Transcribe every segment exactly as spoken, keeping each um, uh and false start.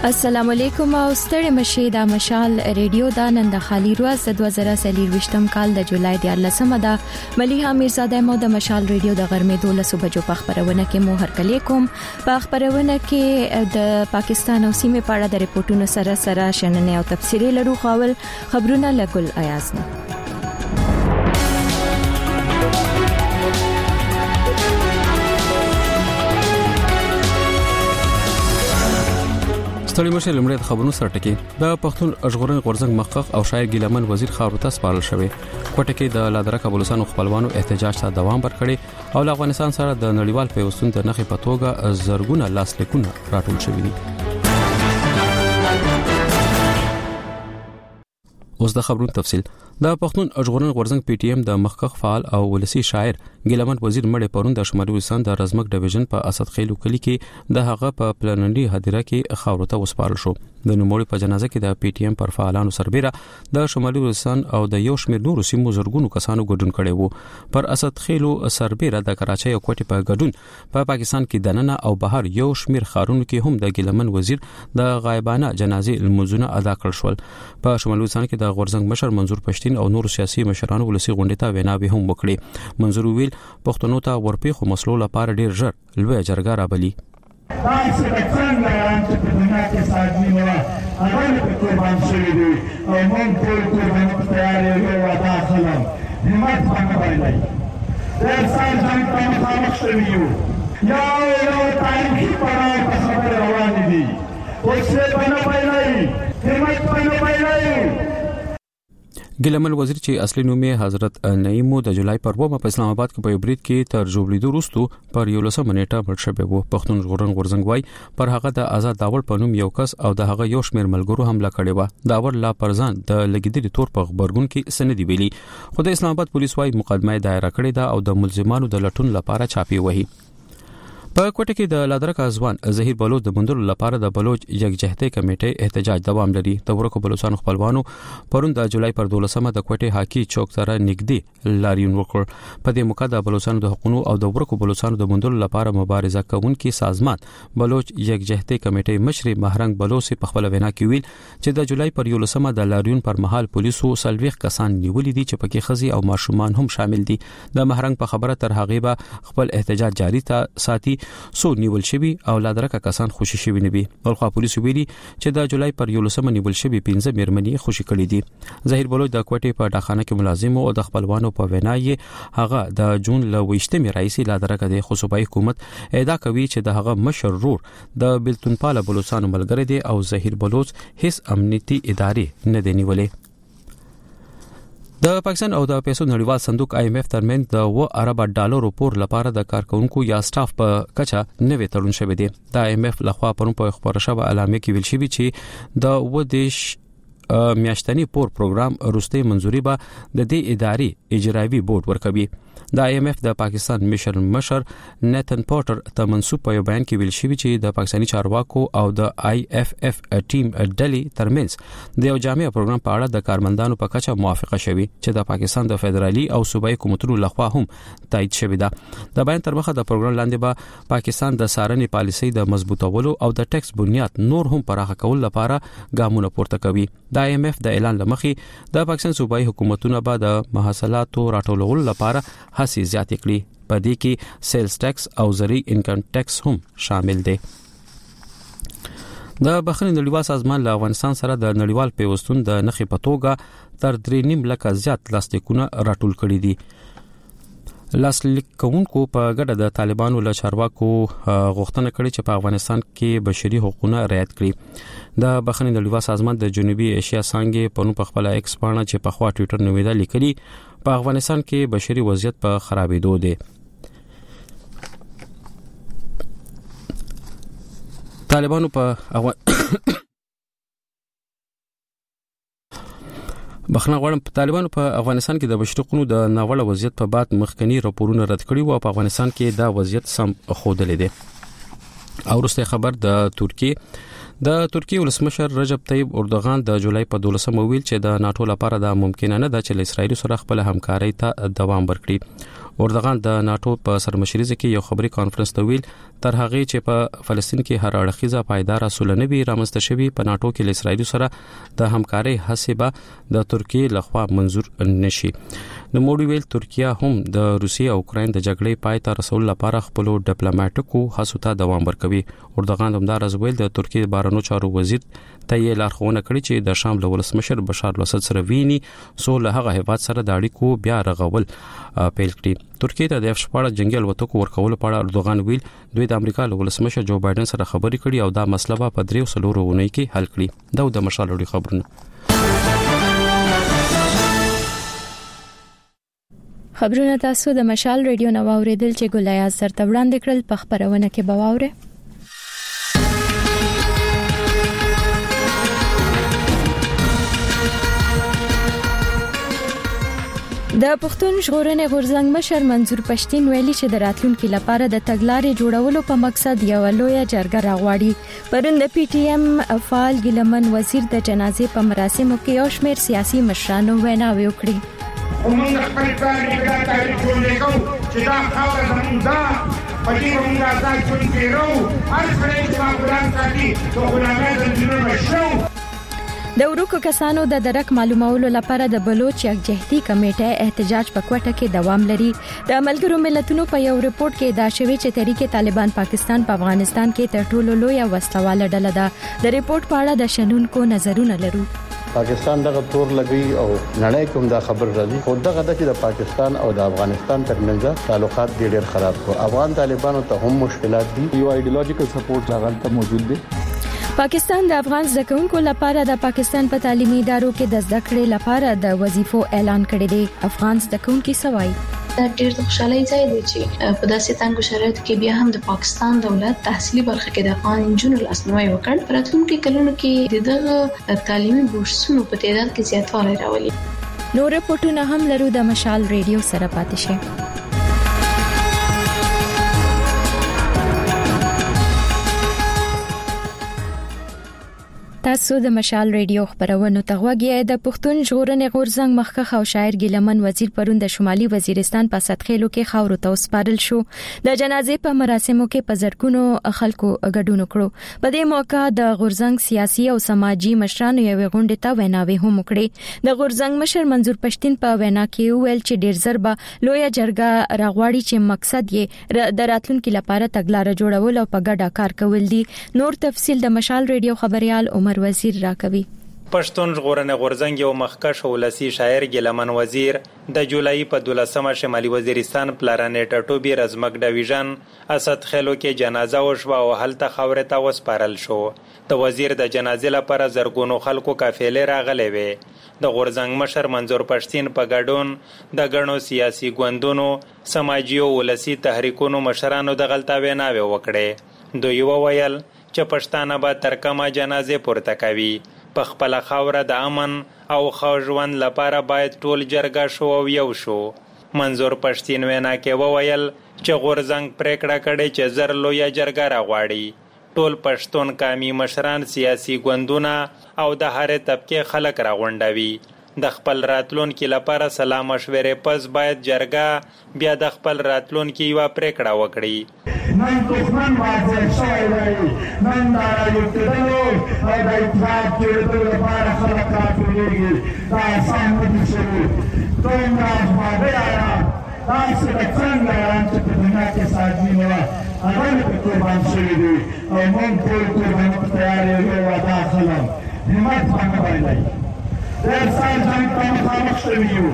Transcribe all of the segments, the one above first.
السلام علیکم او ستړي مشه د مشال ریډیو د نن د خالي ورځ د دوه زره څلور کال د جولای د لسمه ده مليحه میرزاده مو د مشال ریډیو د غرمې دولسو بجو په خبرونه کې مو هرکلی کوم په خبرونه کې د پاکستان او سیمه په اړه د ریپورتونو سره سره شننې او تفسیري لرو خاول خبرونه لګل ایازنه ستړي مشه لمړی د خبرونو سره ټکی د پښتون اشغورن غورزنګ محقق او شاعر ګیلمن وزیر خاورو ته سپارل شوی کوټه کې د لادرکه بلوچستان خپلوانو احتجاج ته دوام ورکړي او افغانستان سره د نړیوال پیوستون د نخې په توګه زرګونه لاسلیکونه راټول شوي دي. اوس د خبرونو تفصیل. د پښتون اشغورن غورزنګ پی ټی ایم د محقق فعال او ولسی شاعر ګیلمن وزیر مړی پرون د شمالي وزستان د رزمک ډیویژن په اسد خیلو کلی کې د هغه په پلاننډي هدیره کې خاورو ته وسپارل شو. د نوموړي په جنازه کې د پی ټی ایم پر فعالانو سربېره د شمالي وزستان او د یو شمېر نورو سیمو زرګونو کسانو ګډون کړي وو. پر اسد خیلو سربېره د کراچۍ او کوټې په ګډون په پا پاکستان کې دننه او بهر یو شمېر خارونو کې هم د ګیلمن وزیر د غایبانه جنازې لمونځونه ادا کړل شول. په شمالي وزستان کې د غورزنګ مشر منظور پښتين او نورو سیاسي مشرانو ولسی غونډې ته ویناوي هم وکړي. منظور ویل پښتنو ته ورپېخو مسلو لپاره ډیر ژر لوی جرګه رابلی. تاسو د څنګه چې په دنیا کې ساتنی نه هغه په قربان شوی دی او موږ ټول قربان تیار یو ودا خلم همت باندې باندې د ساينس څخه مخامخ شوی یو یا یو تاریخي پړاو په خبره روان دي اوسه باندې باندې همت باندې باندې. ګیلمن وزیر چې اصلي نوم یې حضرت نعیمو د جولای پر ومه په اسلام آباد کې په بریټ کې تر جوړلیدو وروسته پر یو لسمه نیټه مړ شوی وو. پښتون ژغورن غورزنګ وای پر هغه د آزاد داور په نوم یو کس او د هغه یو شمېر ملګرو حمله کړې و. داور لا پرځان د لګیدلي تور په خبرګون کې سندې ویلي خو د اسلام آباد پولیس وای مقدمه دایره کړې ده او د ملزمانو د لټون لپاره چاپی وهي. په کوټه کې د لادرک ازوان ظهیر بلوچ د بندولو لپاره د بلوچ یکجهتۍ کمیټې احتجاج دوام لري. د ورکو بلوچستان خپلوانو پرون د جولای پر دولسمه د کوټه هاکی چوک سره نږدې لاریون وکړ. په دې موقع د بلوچستان د حقوقو او د ورکو بلوچستان د بندولو لپاره مبارزه کوونکي سازمان بلوچ یکجهتۍ کمیټې مشر مهرنګ بلوچ په خپل وینا کې ویل چې د جولای پر یولسمه د لاریون پر مهال پولیسو سلويخ کسان نیولې دي چې پکې خزي او ماشومان هم شامل دي. د مهرنګ په خبره تر هغه به خپل احتجاج جاری ساتي سو نیول شوی او لادرکه کسان خوشی شوی نه وي. ولخوا پولیس ویلي چې د جولای پر یولسمه نیول شوی پنځه میرمنې خوشی کړې دي. ظهیر بلوچ د کوټې په ډاخانه کې ملازم او د خپلوانو په وینا یې هغه د جون ل ویشتمې رئیس لادرکه د خصوصي حکومت ادعا کوي چې د هغه مشر رور د بلتونپاله بلوچستان ملګری دی او ظهیر بلوچ هیڅ امنیتي ادارې نه دی نیولې. د پاکستان او د پیسو نړیوال صندوق آی ایم ایف ترمنځ د و ارب ډالر پور لپاره د کارکونکو یا سټاف په کچه نوې تړون شوی دی. د آی ایم ایف لخوا پرون په خبره شوه اعلامیه کې ویل شوی چې د و دیش میاشتنی پور پروګرام وروستي منځوري به د دې ادارې اجرایي بورډ ورکوي. د آی ایم ایف د پاکستان مشر مشر نیتن پورټر ته منسوب په بیان کې ویل شوی چې د پاکستاني چارواکو او د آی اف اف ټیم ډلې ترمنځ د یو جامع پروګرام په اړه د کارمندانو په کچه موافقه شوی چې د پاکستان د فدرالي او صوبایي حکومتونو لخوا هم تایید شوی ده. د بیان تر مخه د پروګرام لاندې به پاکستان د سارنې پالیسۍ د مضبوطولو او د ټیکس بنیاد نور هم پراخه کول لپاره ګامونه پورته کوي. د آی ایم ایف د اعلان لمخې د پاکستان صوبایي حکومتونو به د محصولاتو راټولولو لپاره هڅې زیاتې کړي. په دې کې سیلز ټیکس او زری انکم ټیکس هم شامل دي. د بحرین نړیوال سازمان له افغانستان سره د نړیوال پیوستون د نخې په توګه تر درې نیم لکه زیات لاسلیکونه راټول کړي دي. لاسلیک کوونکو په ګډه د طالبانو له چارواکو غوښتنه کړې چې په افغانستان کې بشري حقوقونه رعایت کړي. د بحرین نړیوال سازمان د جنوبي ایشیا څنګه په نو په خپل ایکس باندې چې په خوا ټوئیټر نویدا لیکلي په افغانستان کې بشري وضعیت په خرابېدو دی. طالبانو په افغان بخنه غواړم طالبانو په افغانستان کې د بشري حقوقو د ناوړه وضعیت په بعد مخکنی راپورونه رد کړي او په افغانستان کې دا وضعیت سم خودلې دي. او وروسته خبر د ترکیه د ترکیه ولسمشر رجب طیب اردوغان د جولای په دولسمه ویل چې د ناتو لپاره دا ممکن نه ده چې له اسرایل سره خپل همکاري ته دوام ورکړي. اردوغان د ناتو په سرمشرۍ کې یو خبري کانفرنس ته ویل تر هغه چې په فلسطین کې هر اړخیزه پایدار سولنوي رامنځته شوی په ناتو کې له اسرایل سره د همکاري حسابه د ترکیه لخوا منزور نشي. نو موږ ویل ترکیه هم د روسیې او اوکراین د جګړې پای ته رسول لپاره خپل ډیپلوماټیکو هڅو ته دوام ورکوي. اردوغان هم دا راځویل د ترکیه بهرنیو چارو وزیر ته یې لارښوونه کړې چې د شام له ولسمشر بشار الاسد سره ویني سو له هغه هیواد سره د اړیکو بیا رغول پیل کړي. ترکیه ته د اف شپږ جنگي الوتکو ورکول په اړه اردوغان ویل دوی د امریکا له ولسمشر جو بایدن سره خبرې کړي او دا مسله په دریو سلورو ونې کې حل کړي. دا د مشال لري خبرونه. خبرونه تاسو د مشال ریډیو نو اوریدل چې ګولای اثر ته وړاندې کړل په خبرونه کې بواوره. د پښتون ژغورنې غورځنګ مشر منظور پښتين ویلي چې د راتلونکو لپاره د تګلارې جوړولو په مقصد یو لوی جرګه راغواړي. پرون د پی ټی ایم فعال ګلمن وزیر د جنازې په مراسمو کې یو شمېر سیاسي مشرانو ویناوې وکړي. ومونږ خپل کار نه کوي چې دا چې دا خاطر زموږ دا پدې موږ آزاد ژوند کړو. هر څه چې ما ګران کړی ته غلامه د جنونو شو. د ورکو کسانو د درک معلومولو لپاره د بلوچ یکجهتي کمیټه احتجاج په کوټه کې دوام لري. د ملګرو ملتونو په یو ریپورت کې دا شوی چې تحریک طالبان پاکستان په افغانستان کې تر ټولو لوی وسلواله ډله ده. د ریپورت په اړه د شنونکو نظرونه لرو. پاکستان دغه تور لګي او نړۍ کوم دا خبر راځي خو دغه د چې د پاکستان او د افغانستان ترمنځ تعلقات ډېر خراب کو. افغان طالبانو ته هم مشکلات دي. یو ایډیولوژیکل سپورټ لاغلته موجود دی. پاکستان د افغان زده لپاره د پاکستان په تعلیمي ادارو کې د زده کړې لپاره د وظیفو اعلان کړی دی. افغان زده سوای دا ډېر د خوشحالۍ ځای دی چې په داسې تنګو شرایطو کې بیا هم د پاکستان دولت تحصیلي برخه کې د افغان نجونو لاسنیوي وکړ. په راتلونکي کلونو کې دغه تعلیمي بورسونو په تعداد کې زیاتوالی راولي. نور رپورټونه هم لرو. د مشال ریډیو سره پاتې شئ. تاسو د مشال ریډیو خبرونه ته غوږی. د پښتون ژغورنې غورځنګ مخکښ او شاعر ګیلمن وزیر پرون د شمالي وزیرستان په سدخیلو کې خاورو ته وسپارل شو. د جنازې په مراسمو کې په زرګونو خلکو ګډون وکړو. په دې موقع د غورځنګ سیاسي او سماجی مشرانو یو غونډه ته ویناوي هم وکړي. د غورځنګ مشر منظور پښتين په وینا کې ویل چې ډیر زربه لوی جرګه راغواړي چې مقصد یې د راتلونکو لپاره تګلارې جوړول او په ګډه کار کول دي. نور تفصیل د مشال ریډیو خبريال عمر وزیر راکوي. پښتون ژغورنې غورځنګ یو مخکښ ولسی شاعر ګیلمن وزیر د جولای په دولسمه شمالي وزیرستان پلانې ټټوبي رزمک ډیویژن اسد خلو کې جنازه وشو او هلته خاورې ته وسپارل شو. د وزیر د جنازې لپاره زرګونو خلکو قافلې راغلې وې. د غورځنګ مشر منظور پښتين په ګډون د غنو سیاسي ګوندونو سماجی او ولسی تحریکونو مشرانو د غلطه ویناوي وکړي. دوی وویل چې پښتانه به تر کومه جنازې پورته کوي. په خپل خاوره د امن او ښه ژوند لپاره باید ټول جرګه شو او یو شو. منظور پښتين وینا کې وویل چې غورځنګ پریکړه کړې چې زر لوی جرګه راغواړي. ټول پښتون قومي مشران سیاسي ګوندونه او د هر طبقه خلک راغونډوي. د خپل راتلونکو لپاره سلام مشورې پس باید جرګه بیا د خپل راتلونکو یو پریکړه وکړي. نن دښمن واځي شوی دی. نن دا یو کېدلو او د اتحاد جوړېدو لپاره خلک راټولېږي. دا آسان نه دي شوي. دومره افغانۍ آیا داسې د څنګه یان چې په دنیا کې سادګي نه وه هغه مې پرې قربان شوي دي او موږ ټول قرباني په تیار یو وعده اخلم. همت به نه بایلئ. ډېر سال جنګ ته مخامخ شوي یو.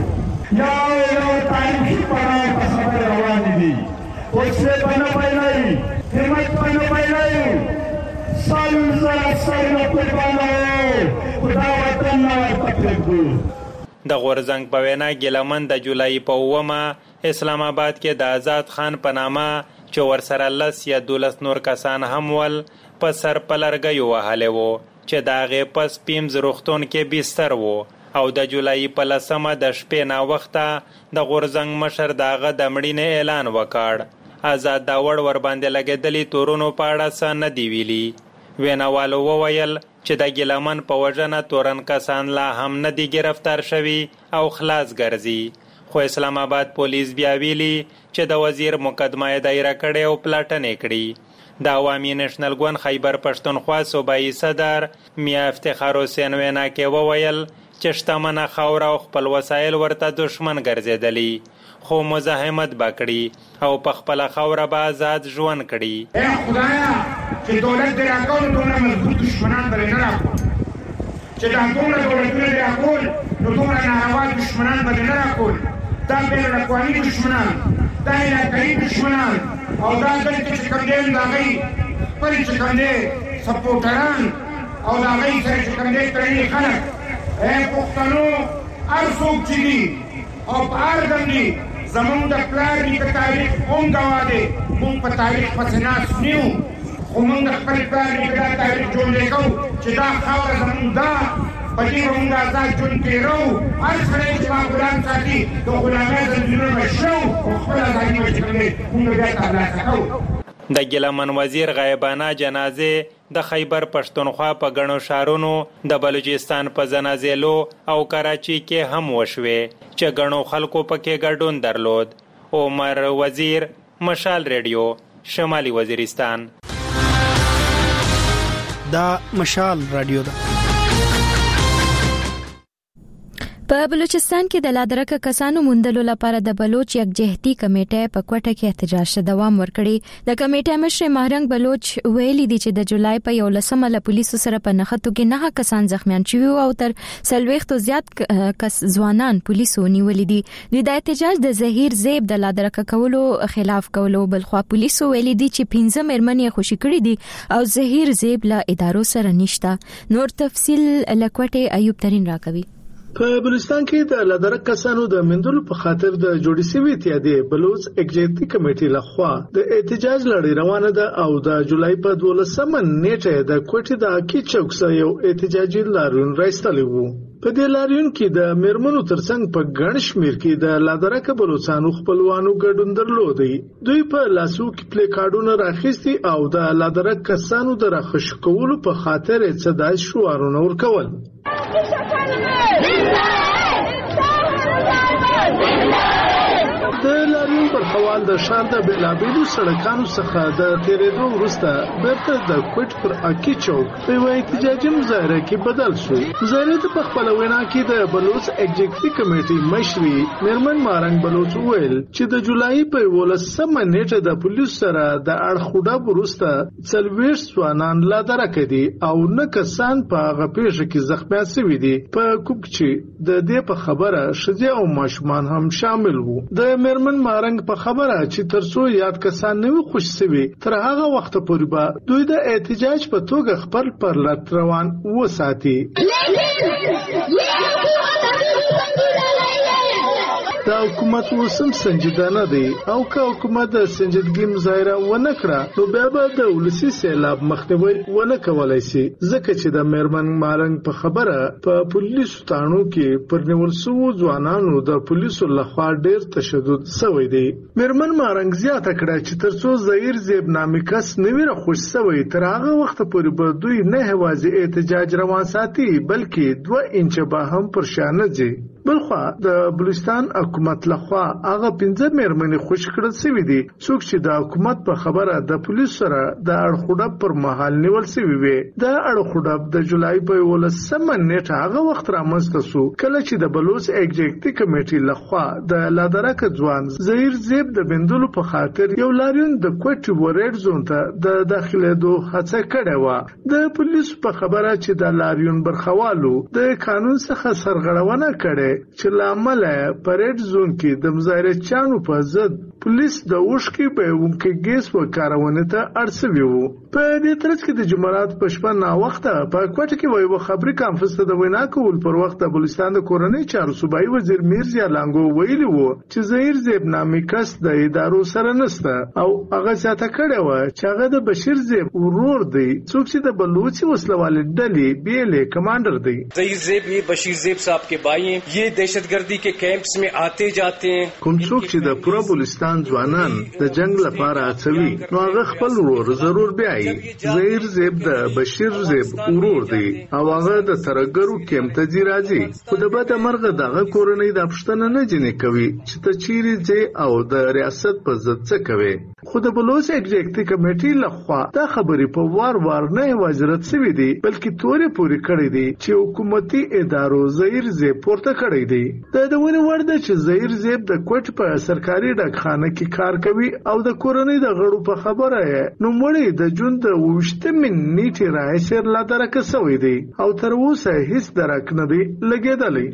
یو یو تاریخي پړاو په خبرې روانې دي. حوصلې به نه بایلئ. همت به نه بایلئ. سل زره سرونه قربانوو خو دا وطن نه ورته پرېږدو. د غورځنګ په وینا ګیلمن د جولای په اومه اسلام آباد کې د آزاد خان په نامه چې ورسره لس یا دولس نور کسان هم ول په سر په لرګیو وهلی وو چې د هغې پس پیمز روغتون کې بستر وو او د جولای په لسمه د شپې ناوخته د غورځنګ مشر د هغه د مړینې اعلان وکړ. آزاد داوړ ورباندې لګېدلي تورونو په اړه څه نه دي ویلي. ویناوالو وویل چې د ګیلمن په وژنه تورن کسان لا هم نه دي گرفتار شوي او خلاص ګرځي. خو اسلام آباد پولیس بیا ویلي چې د وزیر مقدمه یې دایره کړې او پلاټنې کړي. د عوامي نېشنل ګوند خیبر پښتونخوا صوبایي صدر میا افتخار حسین وینا کې وویل چې شتمنه خاوره او خپل وسایل ورته دشمن ګرځېدلي، خو مزاحمت به کړي او په خپله خاوره به آزاد ژوند کړي. ای خدایا چې دولت دې راکول دومره مضبوط دشمنان به نه راکول، چې دا دومره دولتونه دې راکول نو دومره ناروا دشمنان به نه راکول. دا بین الاقوامي دشمنان، دا علاقایي دشمنان او دا دلته چې کوم دی د هغوی خپل چې کوم دی سپورټران او د هغوی سره چې کوم دی تړلي خلک، ای پښتنو هر څوک چې دي او په هر دم دي زمونږ د پلار نیکه تاریخ هم ګواه دی. مونږ په تاریخ پسې ناست نه یو، خو مونږ د خپل پلار نیکه دا تاریخ ژوندی کوو چې دا خاوره زمونږ ده، په دې به مونږ آزاد ژوند تېرو. هر سړی چې ما غلام ساتي د غلامۍ زنځیرونه به شو او خپل ازادي به چې کوم دی مونږ بیا ترلاسه کوو. د ګیلمن وزیر غایبانه جنازې د خیبر پښتونخوا په ګڼو ښارونو د بلوچستان په زنازیلو او کراچي کې هم وشوې چې ګڼو خلکو پکې ګډون درلود. عمر وزیر، مشال ریډیو، شمالي وزیرستان. دا مشال رادیو ده. په بلوچستان کې د لادرکه کسانو موندلو لپاره د بلوچ یکجهتي کمیټه په کوټه کې احتجاج ته دوام ورکړي. د کمیټې مشر مهرنګ بلوچ ویلي دی چې د جولای په یولسمه له پولیسو سره په نښتو کې نه کسان زخمیان شوي او تر څلوېښتو زیات کس ځوانان پولیسو نیولي دي. د احتجاج د زهیر زیب د لادرکه کولو خلاف کولو بلخوا پولیسو ویلي دي چې پنځه مېرمنې خوشي کړي دي او زهیر زیب له ادارو سره نشته. نور تفصیل لکوټه ایوب ترين راکوي. په بلوچستان کې د لادرک کسانو د مندلو په خاطر د جوړې شوې اتحادیې بلوچ یکجهتي کمیټې لخوا د احتجاج لړۍ روانه ده او د جولای په دولسمه نیټه د کوټې د حقي چوک سره یو احتجاجي لاریون راستلی وو. په دې لاریون کې د میرمنو ترڅنګ په ګڼ شمېر کې د لادرک بلوچستانو خپلوانو ګډون درلودي. دوی په لاسو کې پلیکارډونه راخیستي او د لادرک کسانو د راخښ کولو په خاطر صداي شعارونه ورکول. د لاریون پر حوال د شار د بلابېلو سړکانو څخه د تیرېدو وروسته بیرته د کوټ پر اکی چوک په یوه احتجاجي مظاهره کې بدل شو. مظاهره ته په خپله وینا کې د بلوچ یکجهتي کمیټې مشري میرمن مهرنګ بلوچ وویل چې د جولای په یولسمه نیټه د پولیسو سره د اړخوډه وروسته څلوېښت ځوانان لادرکه دي او نه کسان په هغه پیښه کې زخمیان شوي دي. په کوک چې د دې په خبره ښځې او ماشومان هم شامل وو. د میرمن مهرنګ په خبره چې ترڅو یاد کسان نه وي خوشي شوي تر هغه وخت پورې به دوی د احتجاج په توګه خپل پرلط روان وساتي. دا حکومت وسم سنجیدانه دی او که حکومت د سنجیدګۍ مظاهره ونه کړه نو بیا به د ولسی سیلاب مخنیوي ونه کولای شي. ځکه چې د میرمن مهرنګ په خبره په پولیسو تانو کې پر نیول شوو ځوانانو د پولیسو لخوا ډېر تشدد شوی دی. میرمن مهرنګ زیاته کړه چې ترڅو زهیر زیب نامي کس نه وي راخوش شوی تر هغه وخت پورې به دوی نه هوازي احتجاج روان ساتي بلکې دوه انچه به هم پر شا نه ځي. بلخوا د بلوچستان حکومت لخوا هغه پنځه مېرمنې خوشي کړل شوي دي څوک چې د حکومت په خبره د پولیسو سره د اړخوډب پر مهال نیول شوي وي. دا اړخوډب د جولای په یولسمه نیټه هغه وخت رامنځته شو کله چې د بلوچ یکجهتي کمیټې لخوا د لادرکه ځوان زهیر زیب د بندلو په خاطر یو لاریون د کوټ ورېډ زون ته د داخلېدو هڅه کړې وه. د پولیسو په خبره چې د لاریون برخوالو د قانون څخه سرغړونه کړې چې لامل پریډ زون کې د مظاهرچیانو په ضد پولیس د اوښکې بهونکي ګیس وکارونې ته اړ شوي وو. په دې ترڅ کې د جمعرات په شپه ناوخته په کوټه کې یوه خبري کانفرنس ته د وینا کول پر وخت د بلوچستان د کورنۍ چارو صوبایي وزیر میرزا لانګو ویلي وو چې زهیر زیب نامي کس د ادارو سره نشته او هغه زیاته کړې وه چې هغه د بشیر زیب ورور دی څوک چې د بلوچي وسلوالې ډلې بیلې کمانډر دی. زهیر زیب یہ بشیر زیب صاحب کے بھائی ہیں. یہ دہشت گردی کے کیمپس میں آتے جاتے ہیں. کوم څوک چې د پوره بلوچستان افغان ځوانان د جنگ لپاره هڅوي نو هغه خپل ورور ضرور بیاي. زهیر زیب د بشیر زیب ورور دی او هغه د ترګرو کېمپ ته ځي راځي، خو د بده مرغه دغه کورنۍ د پښتنه نه جنې کوي چې ته چیرې ځې او د ریاست په ضد څه کوي. خو د بلوچ ایگزیکټیو کمیټې لخوا دا خبرې په وار وار نه یوازې رد شوې دي بلکې تورې پورې کړې دي چې حکومتي ادارو زهیر زیب پورته کړی دی. د دونې وړ ده چې زهیر زیب د کوټ په سرکاري ډاکخانه کې کار کوي او د کورنۍ د غړو په خبره یې نو مړی د جون د وشتمین نیټه راځي لا درکه سوی دی او تر اوسه هیڅ درک نه دی لګیدلی.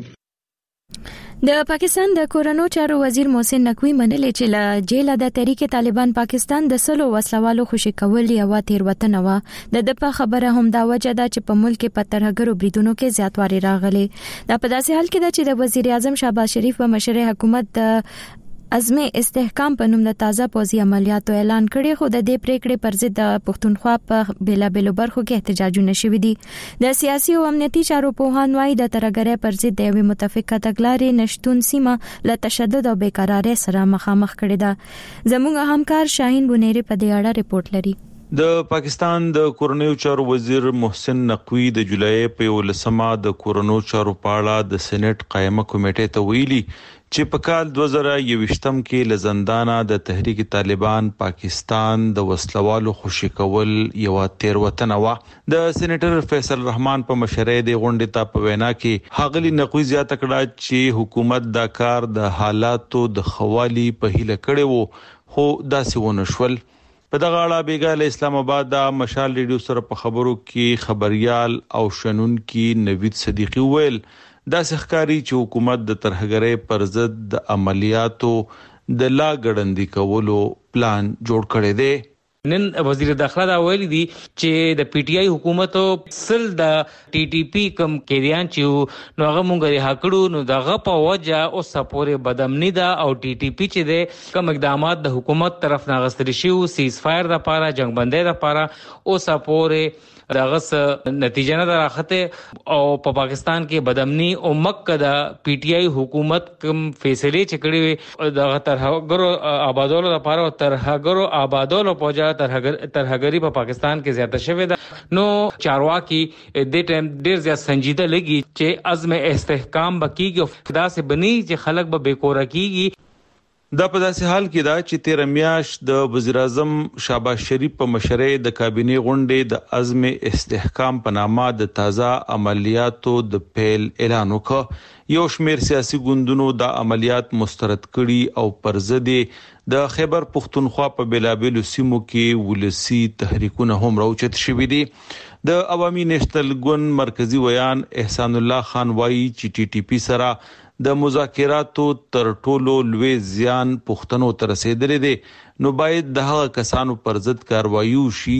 د پاکستان د کورونو چارو وزیر محسن نقوی منلې چې له جیل د تحریک طالبان پاکستان د سلو وسلوالو خوشي کول یو تیروتنه و. د دغه خبره هم دا وجه ده چې په ملک په ترهګرو بریدونو کې زیاتوالی راغلی. دا په داسې حال کې ده چې د وزیر اعظم شهباز شریف په مشرۍ حکومت د عزم استحکام په نوم د تازه پوځي عملیاتو اعلان کړي، خو د دې پریکړې پر ضد د پښتونخوا په بیلابېلو برخو کې احتجاجونه شوي دي. د سیاسي او امنیتي چارو پوهان وايي د ترهګرۍ پر ضد د یوې متفقه تګلارې نشټون سیمه له تشدد او بیقرارۍ سره مخامخ کړي ده. زموږ همکار شاهین بونيري په دې اړه ریپورت لري. د پاکستان د کورنیو چارو وزیر محسن نقوی د جولای په ولسمه د کورنیو چارو په اړه د سېنات قائمه کمیټې ته ویلي چې په کال دوه زره یوویشتم کې لزندانه د تحریک طالبان پاکستان د وسلوالو خوشي کول یو تیروتنه و. د سېنیټر فیصل رحمان په مشرۍ د غونډې ته په وینا کې هغلی نقوی زیاته کړه چې حکومت دا کار د حالاتو د خوالي په هیله کړي وو، خو داسې ونه شول. په دغه اړه بیګاله اسلام آباد د مشال ریډیو سره په خبرو کې خبريال او شنونکي نوید صدیقی ویل دا ښکاری چې حکومت د ترهګرۍ پر ضد د عملیاتو د لا ګړندې کولو پلان جوړ کړی دی. نن وزیر داخله دا ویلي دي چې د پی ټی آی حکومت سل د ټي ټي پی کم کېریان چې نو هغه مونږ ریها کړو نو دغه په وجه او سپورې بدامنی دا او ټي ټي پی چې د کم اقدامات د حکومت طرف نه غستل شي او سیز فایر د پاره جنگ بندۍ د پاره او سپورې دغه نتیجه نه راخته او په پاکستان کې بدامنی او مکه د پی ټی آی حکومت کم فیصله چکړي د ترهګرو آبادولو لپاره او ترهګرو آبادولو پوجا ترهګری په پاکستان کې زیاته شوې ده. نو چارواکي د ټیم ډیر زیات سنجیده لګي چې عزم استحکام بکیږي او دا سه بني چې خلک به بیکور کیږي. دا په داسې حال کې دا چې تیر میاشت د وزیر اعظم شهباز شریف په مشرۍ د کابینه غونډې د عزم استحکام په نامه د تازه عملیاتو د پیل اعلان وکړ. یو شمېر سیاسي ګوندونو د عملیات مسترد کړي او پر ضد د خیبر پښتونخوا په بیلابېلو سیمو کې ولسی تحریکونه هم راوچت شوي دي. د عوامي نېشنل ګوند مرکزی ویان احسان الله خان وایي چې ټي ټي پی سره د مذاکراتو تر ټولو لوی زیان پښتنو ته رسیدلی دی، نو باید د هغه کسانو پر ضد کاروایی وشي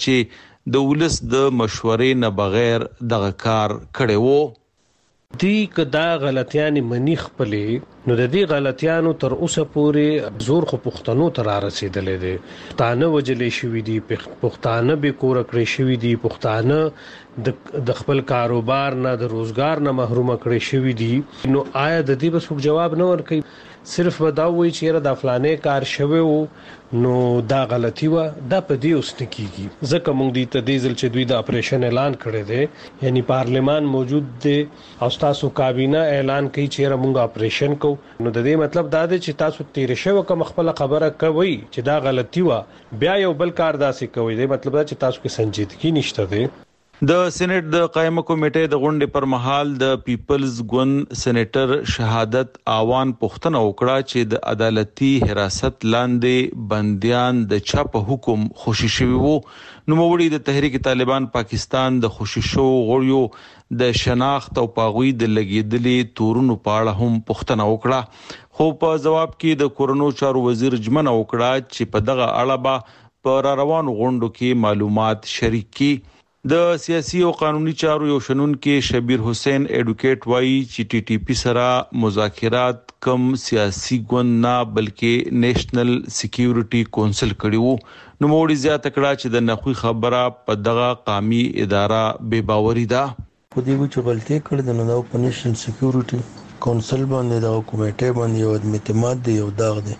چې د ولس د مشورې نه بغیر دغه کار کړی وو. دی کدا غلطیان منی خپلې نو د دې غلطیانو تر اوسه پورې زور خو پښتنو ته را رسیدلې دي. پښتانه وجلې شوې دي، پښتانه به کور کړې شوې دي، پښتانه د د خپل کاروبار نه د روزګار نه محروم کړي شوی دي. نو آیا د دې بس جواب نه ورکړي، صرف بداوي چې د فلانې کار شوی وو نو دا غلطي و، دا په دې اوس نکېږي. ځکه موږ دې ته د ځل چې دوی د اپریشن اعلان کړی دی، یعنی پارلیمان موجود دی او تاسو کابینه اعلان کوي چې موږ اپریشن کو، نو د دې مطلب دا دی چې تاسو تیر شوی کوم خپل خبره کوي چې دا غلطي و، بیا یو بل کار داسې کوي. دی مطلب دا چې تاسو کې سنجیدګي نشته دی. د سېنات د قائمه کمیټې د غونډې پر مهال د پیپلز ګوند سېنیټر شهادت اعوان پوښتنه وکړه چې د عدالتي حراست لاندې بنديان د چا په حکم خوشي شوي وو. نوموړي د تحریک طالبان پاکستان د خوشي شو غړیو د شناخت او پاغوي د لګیدلې تورونو په اړه هم پوښتنه وکړه، خو په جواب کې د کورونو چارو وزیر جمنه وکړه چې په دغه اړه به پر روانو غونډو کې معلومات شریک کړي. د سیاسي او قانوني چارو یو شنونکي شبیر حسین ایډوکیټ وایي چې ټي ټي پی سره مذاکرات کم سیاسي ګوند نه بلکې نېشنل سکیورټي کونسل کړي وو. نو موړي زیاته کړه چې د نخوي خبره په دغه قومي اداره بے باوري ده. په دې وچ غلطي کړې ده نو د نېشنل سکیورټي کونسل باندې د کمیټې باندې یو اعتماد دی، یو داغ دی.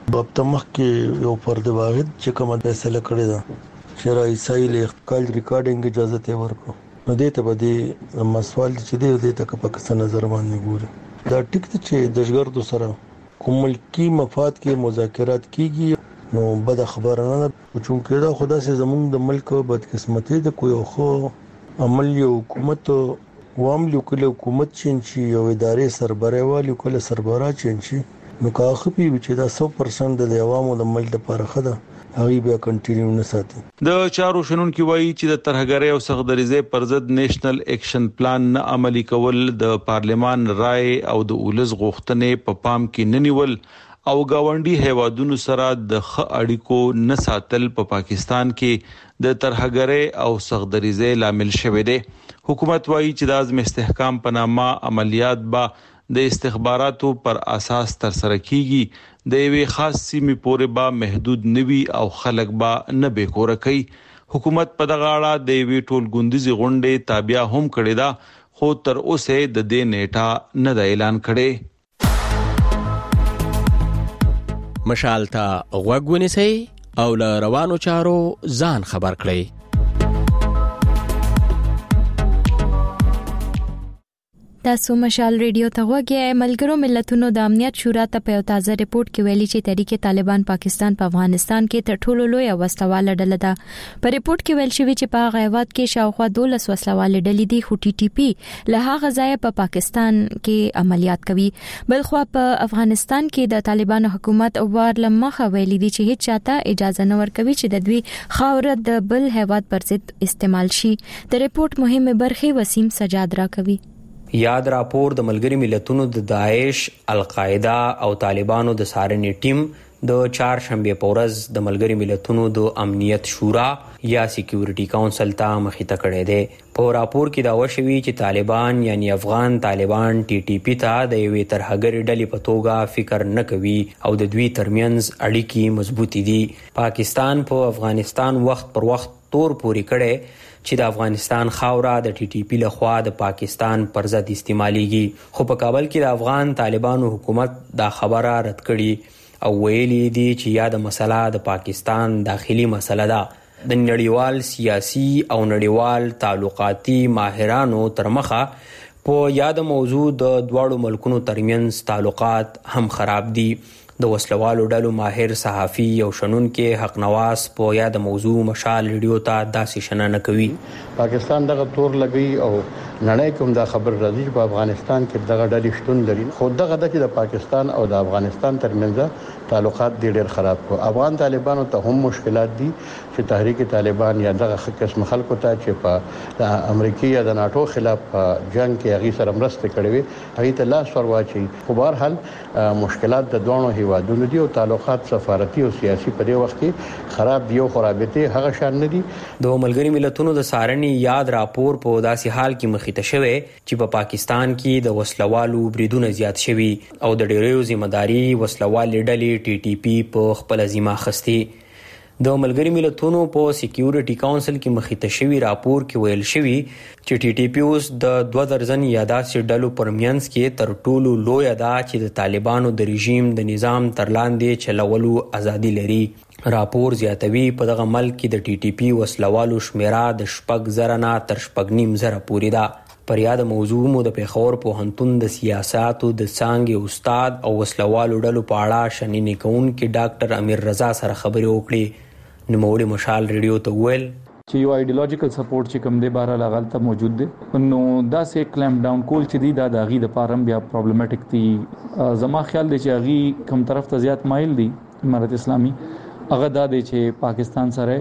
بابتمخ کې یو فرد واحد چې کومه فیصله کړې ده چې رئیسای له کال ریکارډینګ اجازه ته ورکړو نو دې ته به دې مسوال چې دې ته په کس نظر باندې ګوري دا ټیک ته چې دشګردو سره کوم ملکی مفاد کې مذاکرات کیږي نو بد خبره نه چون کې دا خدا سي زمونږ د ملک بدقسمتي د کوی خو عمل یو حکومت وامل کله حکومت چینچي او ادارې سربره والی کله سربره چینچي نو کاخپي چې دا سو پرسنټ د عوامو د ملک لپاره خده هغه بیا کنټینیو نه ساتي د چارو شنن کی وایي چې د ترهګرۍ او سغدریزه پرزد نېشنل اکشن پلان نه عملی کول د پارلمان رائے او د اولز غوښتنې په پام کې نه نیول او گاونډي هیوادونو سره د ښه اړیکو نه ساتل په پا پاکستان کې د ترهګرۍ او سغدریزه لامل شوه دی. حکومت وایي چې د اعظم استحکام په نامه عملیات با د استخباراتو پر اساس تر سره کیږي د یوې خاص سیمې پورې با محدود نوي او خلک با نه به کور کوي. حکومت په دغه اړه د یوې ټول ګوندیزي غونډې تابع هم کړې ده خو تر اوسه د دې نیټه نه د اعلان کړي. مشال ته غوږ ونیسئ او له روانو چارو ځان خبر کړئ. تاسو مشال ریډیو ته وګورئ. ملګرو ملتونو د امنیت شورا ته په یو تازه ریپورت کې ویلي چې تحریک طالبان پاکستان په افغانستان کې تر ټولو لوی وسلواله ډله ده. په ریپورت کې ویل شوی چې په غیوات کې شاوخوا دولس وسلواله ډلې دي خو ټي ټي پی له هغه ځای په پاکستان کې عملیات کوي. بلخو په افغانستان کې د طالبانو حکومت اوار لمخه ویلي دي چې هیڅ چاته اجازه نه ورکوي چې د دوی خاور د بل هیواد پر ضد استعمال شي. د ریپورت مهمه برخه وسیم سجاد را کوي. یاد راپور د ملګری ملتونو د داعش، القاعده او طالبانو د سارنې ټیم د چهارشنبه په ورځ د ملګری ملتونو د امنیت شورا یا سکیورټي کونسل ته مخې کړی دی. په راپور کې دا وشوي چې طالبان یعنی افغان طالبان ټي ټي پی ته د یوې ترهګرۍ ډلې په توګه فکر نه کوي او د دوی ترمنځ اړیکې مضبوطې دي. پاکستان په افغانستان وخت پر وخت تور پوري کړي چې د افغانستان خاوره د ټي ټي پی لخوا د پاکستان پر ضد استعماليږي خو په کابل کې د افغان طالبانو حکومت دا خبره رد کړي او ویلي دي چې یا د مسله د پاکستان داخلي مسله ده. د نړیوال سیاسي او نړیوال تعلقاتي ماهرانو تر مخه په یاد موضوع د دواړو ملکونو ترمنځ تعلقات هم خراب دي. د وسلوالو ډلو ماهر صحافي او شنونکې حق نواز په یاد موضوع مشال ریډیو ته داسې شننه کوي. پاکستان دغه تور لګي او نړۍ کوم دا خبر راځي په افغانستان کې دغه ډلې شتون لري خو دغه د چې د پاکستان او د افغانستان ترمنځ تعلقات ډېر خراب کو. افغان طالبانو ته هم مشکلات دي چې تحریک طالبان یا دغه قسم خلکو ته چې په امریکای یا د ناتو خلاف جنگ کې هغه سره مرسته کړې وي هغه ته لاس ورواچي. خو بهر حال مشکلات د دوه هیوادونو دي او تعلقات سفارتي او سیاسي په دې وخت کې خراب دي او خرابته هغه شان نه دي. د ملګری ملتونو د سارنې یاد راپور په داسې حال کې مخې ته شوی چې په پاکستان کې د وسلوالو بریدونه زیات شوي او د ډیرو ذمہداري وسلوالې ډلې ټي ټي پی په خپل ذمہ خستي. د ملګری ملتونو په سکیورټي کونسل کې مخې ته شوی راپور کې ویل شوی چې ټي ټي پی اوس د دوه درجن یاداسې ډلو پرمینس کې تر ټولو لوی ادا چې د طالبانو د رژیم د نظام تر لاندې چلولو ازادي لري. راپور زیاتوي په دغه ملک کې د ټي ټي پی وسلوالو شمیره د شپږ زره نه تر شپږ نیم زره پورې ده. پر یاد موضوع مو د پیښور پوهنتون د سیاستو د څانګې استاد او وسلوالو ډلو په اړه شننې کوونکي ډاکټر امیر رضا سره خبرې وکړې. نوموړي مشال ریډیو ته ویل چې یو ایډیولوژیکل سپورټ چې کوم دی بهر لغل ته موجود دی نو دا سه کلیم ډاون کول چې دی دا د غي د پارم بیا پرابلمټیک دی. زما خیال دی چې غي کوم طرف ته زیات مایل دی امارت اسلامي هغه دا دی چې پاکستان سره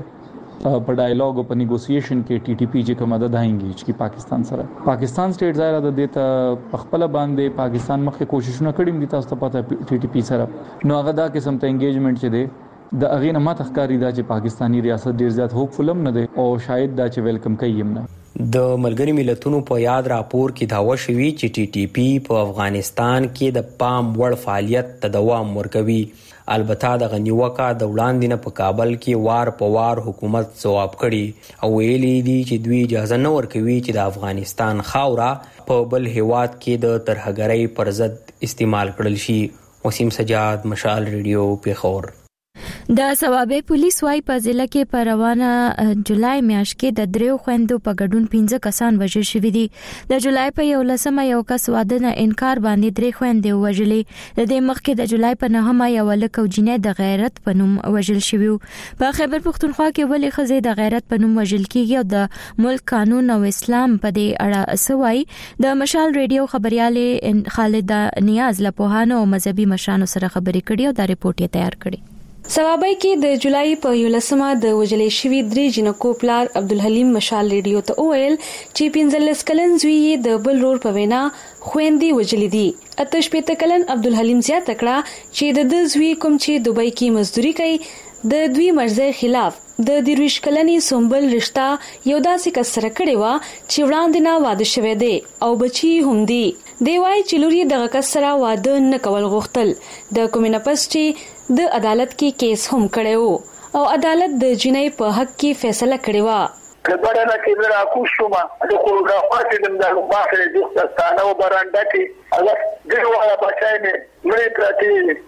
په ډایالوګ او په نیګوسییشن کې ټي ټي پی چې کومه ده داینګي چې پاکستان سره پاکستان سټیټ ظاهر ده د ته خپل باندې پاکستان مخکې کوششونه کړي دي تاسو ته پته ټي ټي پی سره نو هغه دا قسم ته انګیجمنٹ چې دی د اغینه ماته ښکاری دا چې پاکستانی ریاست ډیر زیات هوپفل نه دی او شاید دا چې ویلکم کوي هم نه. د ملګری ملتونو په یاد راپور کې دا وشوي چې ټي ټي پی په افغانستان کې د پام وړ فعالیت ته دوام ورکوي. البته د غنیوکا د وړاندې نه په کابل کې وار په وار حکومت ځواب کړي او ویلي دي چې دوی اجازه نه ورکوي چې د افغانستان خاوره په بل هیواد کې د ترهګرۍ پر ضد استعمال کړل شي. وسیم سجاد، مشال ریډیو، پیښور. د ثوابه پولیس وايي په ضلع کې په روانه جولای میاشت کې د دریو خويندو په ګډون پنځه کسان وژل شوي دي. د جولای په یولسمه یو کس واده نه انکار باندې درې خويندې وژلې. د دې مخکې د جولای په نهمه یو لک او جنې د غیرت په نوم وژل شوی. په خیبر پختونخوا کې ولې خزې د غیرت په نوم وژل کیږي او د ملک قانون او اسلام په دې اړه سوي. د مشال ریډیو خبرياله خالد نیاز له پوهانو او مذهبي مشرانو سره خبرې کړې او دا رپورت یې تیار کړی. سوابای کې د جولای په یولسمه د وجلې شوی درې جنکو پلار عبدالحلیم مشال ریډیو ته وویل چې پنځلس کلن زوی د بل رور په وینا خويندې وجلې دي. اتش پېته کلن عبدالحلیم زیاته کړه چې د د زوی کوم چې دوبۍ کې مزدوري کوي د دوی مرزه خلاف د دیرویش کلنی سومبل رشتہ یو داسې کس سره کړی و چې وړاندې نه واده شوی دی او بچي هم دي. دی وايي چې لوري دغه کس سره واده نه کول غوښتل. د کومینه پس چې د عدالت کې کیس هم کړو او عدالت د جنې په حق کې فیصله کړې و. کبره نه کې را کوشوما د کوګرافر چې د ماخره د ستانه و برانډه کې هغه ګرواله بچای نه مې پراتی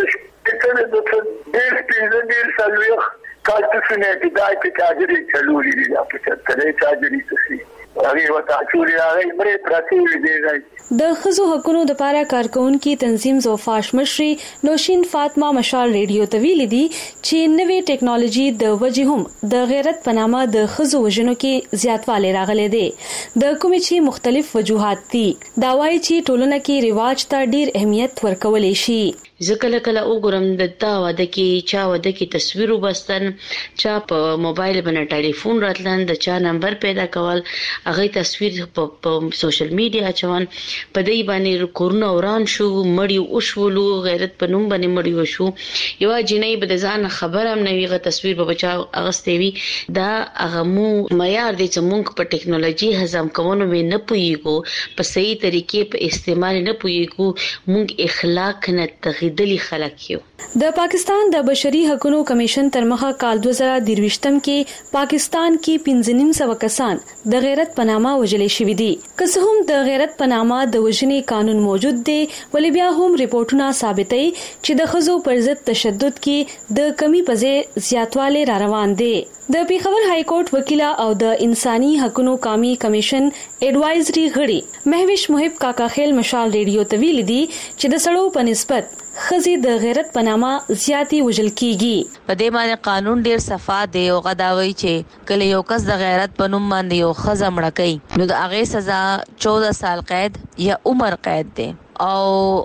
چې د ډېر سپینځ ډېر سلويخ کال څه نه دی دای په تاجري چلولې دي په څه ترې تاجري څه هغه وتا چوري هغه مې پراتی دی. د خزو حقونو د پاره کارکونکو تنظیم زوفاش مشري نوشین فاطمه مشال ریډیو ته ویلي دي چې نوې ټیکنالوژي د وجهم د غیرت پنامه د خزو وژنو کې زیاتوالی راغلي دي. د کومې چې مختلف وجوهات دي دا وايي چې ټولنه کې رواج ته ډیر اهمیت ورکول شي. ځکه کله وګورم د تا واده کې چا واده کې تصویر وبستن، چا په موبایل باندې ټلیفون راتلن، د چا نمبر پیدا کول، هغه تصویر په سوشل میډیا چون په دې باندې کورونه وران شو، مړی وشولو، غیرت په نوم باندې مړی وشو. یو جنې به د ځان خبر هم نه ویغه تصویر به بچا اغستې وي. دا هغه مو معیار دي چې موږ په ټیکنالوژي هضم کوونو مې نه پويګو، په صحیح طریقې په استعمال نه پويګو، موږ اخلاق نه تغیدلی خلک یو. د پاکستان د بشري حقوقو کمیشن تر مخه کال دو هزار درویشتم کې پاکستان کې پنځه نیم سو کسان د غیرت پنامه وژل شوي دي. که څه هم د غیرت پنامه د وژنې قانون موجود دی، ولې بیا هم ریپورتونه ثابتوي چې د ښځو پر ضد تشدد کې د کمی پځې زیاتوالی را روان دی. د پیښور های کورټ وکیل او د انساني حقوقو قومي کمیشن ایڈوایزري غړي مهوش محب کاکا خیل مشال ریډیو ته ویلي دي چې د سړو په نسبت خزي د غیرت پنامه زیاتی وژل کیږي. په دې باندې قانون ډیر صفا دی او غداوي چې کله یو کس د غیرت په نوم باندې یو خزه مړ کوي نو د هغه سزا چودہ سال قید یا عمر قید دی او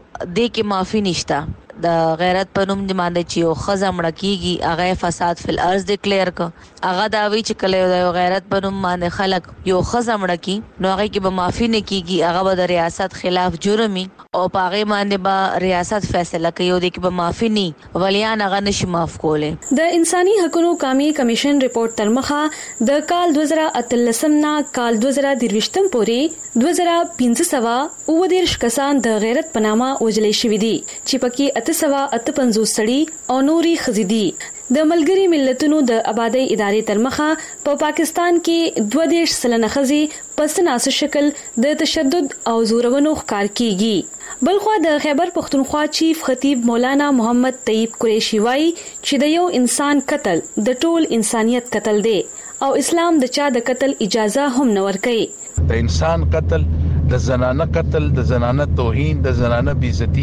دې کې معافي نشته. د غیرت په نوم باندې چې یو خزه مړ کیږي هغه فساد فی الارض ډیکلیئر ک هغه داوی چې کله د غیرت په نوم باندې خلک یو خزه مړ کی نو هغه کې به معافي نه کیږي، هغه به د ریاست خلاف جرمي او پاغه باندې به ریاست فیصله کوي او د کې به معافي نه ولیان هغه نشي معاف کوله. د انساني حقوقو قومي کمیشن ریپورت تر مخه د کال دو هزار اتلسم نا کال دو هزار درویشتم پورې دو هزار پنځه سوه او دیرش کسان د غیرت پنامه وژل شوي دي چې پکې اته سوه اته پنځوس سړي او نوري خزيدي. د ملګری ملتونو د آبادی ادارې تر مخه په پا پاکستان کې دوه دیش سلنه خزي پس ناسو شکل د تشدد او زورونو ښکار کیږي. بلخوا د خیبر پختونخوا چیف خطیب مولانا محمد طیب قریشی وایي چې د یو انسان قتل د ټول انسانیت قتل دی او اسلام د چا د قتل اجازه هم نه ورکوي. د انسان قتل، د زنانه قتل، د زنانه توهین، د زنانه بی عزتی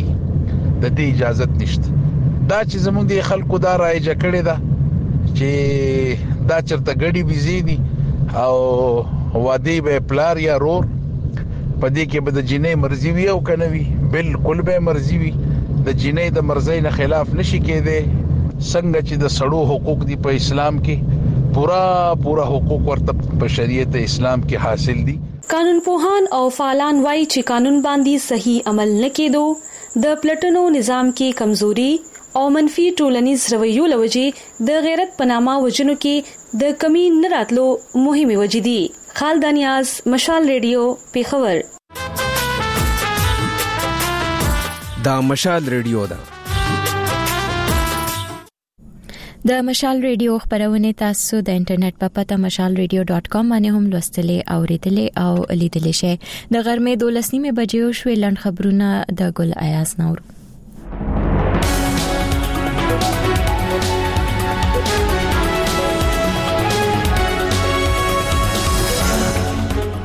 د دې اجازه نشته. دا چې زموږ د خلکو دا رایجه کړی دا چې دا چرته غړي بيزي دي او وادي به پلار یا رور پدې کې به د جنې مرزي وي او کنه وي، بالکل به مرزي وي. د جنې د مرزي نه خلاف نشي کېده. څنګه چې د سړو حقوق دي په اسلام کې پورا پورا حقوق ورته په شریعت اسلام کې حاصل دي. قانون پوهان او فعالان وایي چې قانون باندې صحیح عمل نه کېدو د پلټنو نظام کې کمزوري او منفي ټولنیز رویو لوجې د غیرت پنامه وجنو کې د کمی نه راتلو مهمه وجې دي. خالد نیاز، مشال ریډیو، پیښور. دا مشال ریډیو ده. د مشال ریډیو خبرونه تاسو د انټرنیټ په پته مشال ریډیو ډاٹ کام باندې هم لوستلې او ریډلې او لیدلې شئ. د غرمې دولس نیمه بجې شوې لاند خبرونه د ګل ایاز نور.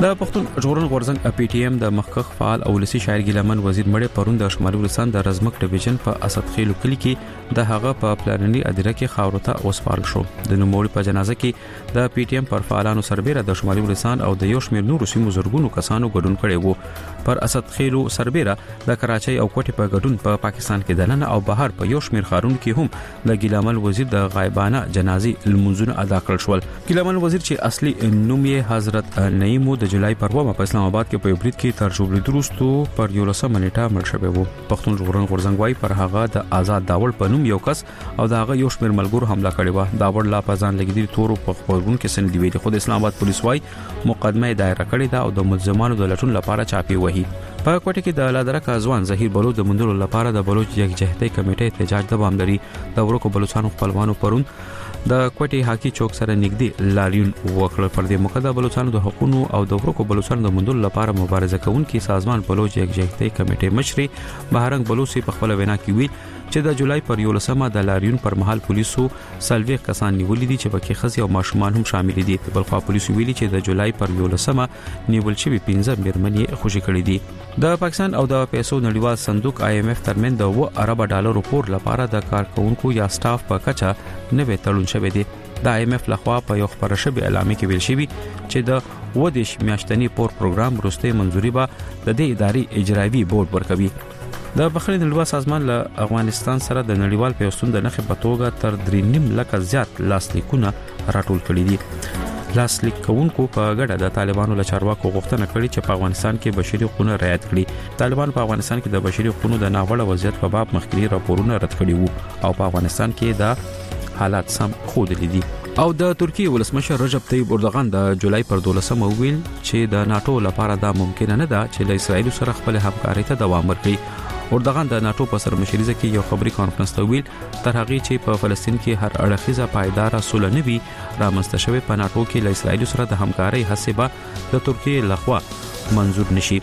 د پښتون ژغورن غورځنګ پی ټی ایم د مخکخ فعال او ولسی شاعر ګیلمن وزیر مړ پرون د شمالي ولسان د رزمک ډیویژن په اسد خېلو کلی کې د هغه په پلاننی اداره کې خاورته اوسپارل شو. د نوموړي په جنازه کې د پی ټی ایم پر فعالانو سربېره د شمالي ولسان او د یو شمېر نورو سیمو زرګونو کسانو ګډون کړي وو. پر اسد خېلو سربېره د کراچۍ او کوټې په ګډون په پا پاکستان کې دننه او بهر په یو شمېر خارون کې هم د ګیلمن وزیر د غایبانه جنازي لمونځونه ادا کړل شول. ګیلمن وزیر چې اصلي نوم یې حضرت نعیم د جولای پر ومه په اسلام آباد کې په برید کې تر ژوبل درستو پر یولسمه نیټه مړ شوی وو. پښتون ژغورن غورځنګ وايي پر هغه د آزاد داوړ په نوم یو کس او د هغه یو شمېر ملګرو حمله کړې و. داوړ لا پزان لګیدي تورو په خبرون کې سن دی ویلي. خو د اسلام آباد پولیس وايي مقدمه دایره کړې ده او د ملزمانو د لټون لپاره چاپی وهي. په کوټه کې د لادرک ځوان ظهیر بلوچ د مندلو لپاره د بلوچ یکجهتۍ کمیټې احتجاج د بامدري د ورکو بلوچستان خپلوانو پرون د کوټي هاکی چوک سره نږدې لاریون وکړ. پر دې موخه د بلوچستان د حقوقو او د ورکو بلوچستان د مندلو لپاره مبارزه کوونکي سازمان بلوچ یکجهتۍ کمیټې مشري بهرنګ بلوچي په خپل وینا کې ویل چې د جولای پر یولسمه د لاریون پر مهال پولیسو سلوي کسان نیولې دي چې پکې خزي او ماشومان هم شامل دي. بلخو پولیسو ویلي چې د جولای پر یولسمه نیول شوی پنځه میرمنې خوشي کړې دي. د پاکستان او د پیسو نړیوال صندوق آی ایم ایف ترمن د و ارب ډالر پور لپاره د کارکونکو یا سټاف په کچه نوې تړون شوی دی. د آی ایم ایف لخوا په یو خبره شوی اعلان کې ویل شوی چې د ودیش میاشتنی پور پروګرام وروسته منځوري به د دې ادارې اجرایي بورډ ورکوي. د بخاري نړیوال سازمان له افغانستان سره د نړیوال پیوستون د نخې په توګه تر درې نیم لک زیات لاسلیکونه راټول کړي دي. لاسلیکونکو په ګډه د طالبانو له چارواکو غوښتنه کړې چې په افغانستان کې بشري حقوق رعایت کړي. طالبان په افغانستان کې د بشري حقوقو د ناوړه وضعیت په باب مخکې راپورونه رد کړي وو او په افغانستان کې د حالات سم ښودلي دي. او د ترکیه ولسمشر رجب طیب اردوغان د جولای پر دولسمه ویل چې د ناتو لپاره دا ممکن نه ده چې له اسرایل سره خپل همکاري ته دوام ورکړي. اردوغان د ناتو په سرمشريزه کې یو خبري کانفرنس ته ویل تر هغه چې په فلسطین کې هر اړخیزه پایدار صلح نه وي رامنځته شوی په ناتو کې له اسرایل سره د همکارۍ هڅې به د ترکیه لخوا منظور نشي.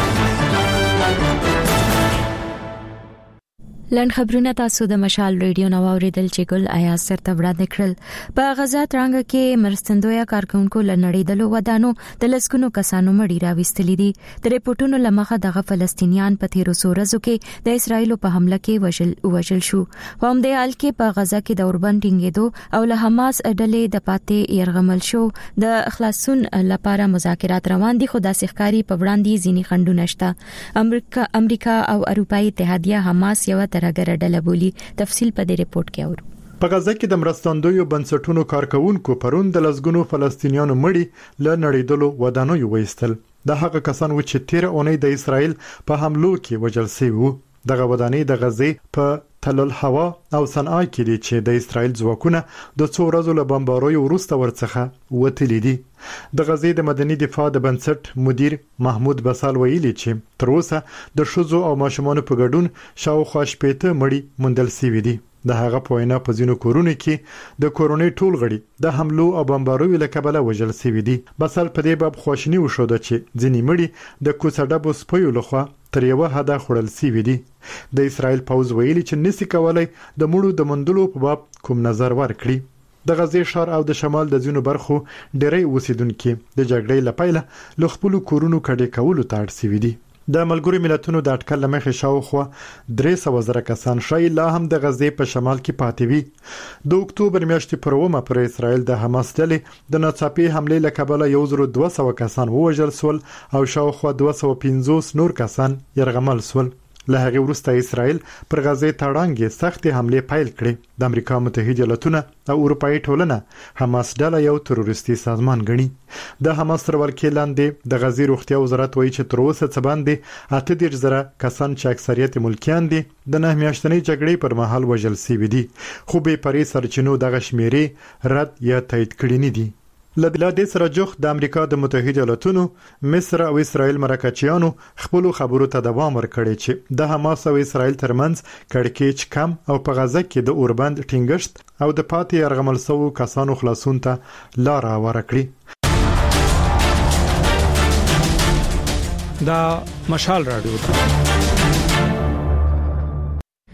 لن خبرونه تاسو د مشال ریډیو نو اوریدل چې ګل آیا سرته وړاندې کړل. په غزا ترانګ کې مرستندویا کارکونکو لنړیدلو ودانو د لسکونو کسانو مړی راوستلې دي. د ریپورتونو لمخه دغه فلسطینیان په تیرو سورزو کې د اسرایل په حمله کې وژل وژل شو. په همدې حال کې په غزا کې د اوربند ټینګېدو او له حماس ډلې د پاتې يرغمل شو د اخلاصون لپاره مذاکرات روان دي. خو د سخکاری په وړاندې ځینی خندونه شته. امریکا امریکا او اروپאי اتحادیه حماس یو ترګر ډله بولی. تفصیل په دې ریپورت کې اورو. په غزا کې د مرستندویو بنسټونو کارکونکو پرون د لسګونو فلسطینیانو مړي ل نړیدلو ودانیو وېستل. د هغه کسان و چې تیر اونۍ د اسرایل په حملو کې وژل شوي وو. دغه ودانۍ د غزې په تل الهوا او صنعا کې دي چې د اسرایل ځواکونه د څو ورځو له بمباروي وروسته ورڅخه وتلي دي. د غزې د مدني دفاع د بنسټ مدیر محمود بسال ویلي چې تر اوسه د شوزو او ماشومان په ګډون شاوخوا شپږ مړي موندل شوي دي. د هغه په وینا په ځینو کورونو کې د کورونې ټول غړي د حملو او بمباروي له کبله وژل شوي دي. بسال په دې باب خواشنی وشو چې ځینې مړي د کوڅډبو سپیو لخوا تر یو حدا خړل شوي دي. د اسرایل پوز ویلي چې نسی کولای د مړو د مندلو په باب کوم نظر ورکړي. د غزې ښار او د شمال د ځینو برخو ډېری اوسیدونکو د جګړې لپاره ل خپل کورونو کډې کولو ته اړ شوي دي. د ملګرو ملتونو د اټکل لمخې شاوخوا درې سوه زره کسان شای لا هم د غزې په شمال کې پاتې وي. د اکتوبر میاشتې پر اومه پر اسرائیل د حماس ډلې د ناڅاپي حملې له کبله یو زر دوه سوه کسان ووژل سول او شاوخوا دوه سوه پنځوس نور کسان یرغمل سول. له هغه وروسته اسرائیل پر غزې تړانګې سخت حمله پیل کړې. د امریکا متحده ایالاتونه او اروپאי ټولنه حماس ډله یو تروریستي سازمان ګڼي. د حماس تر ولکې لاندې د غزې روغتیا وزارت وایي چې تر اوسه څه باندې اته دېرش زره کسان چې اکثریت ملکیان دي د نه میاشتنۍ جګړې پر مهال وژل شوي دي. خو به پرې سرچینو دغه شمیرې رد یا تایید کړي نه دي. لدې دې سره جوخ د امریکا د متحده ایالاتونو مصر او اسرائیل مرکچیانو خپل خبرو ته دوام ورکړي چې د حماس او اسرائیل ترمنځ کړکېچ کم او په غزه کې د اوربند ټینګشت او د پاتې يرغمل شوو کسانو خلاصون ته لار ورکړي. دا مشال رادیو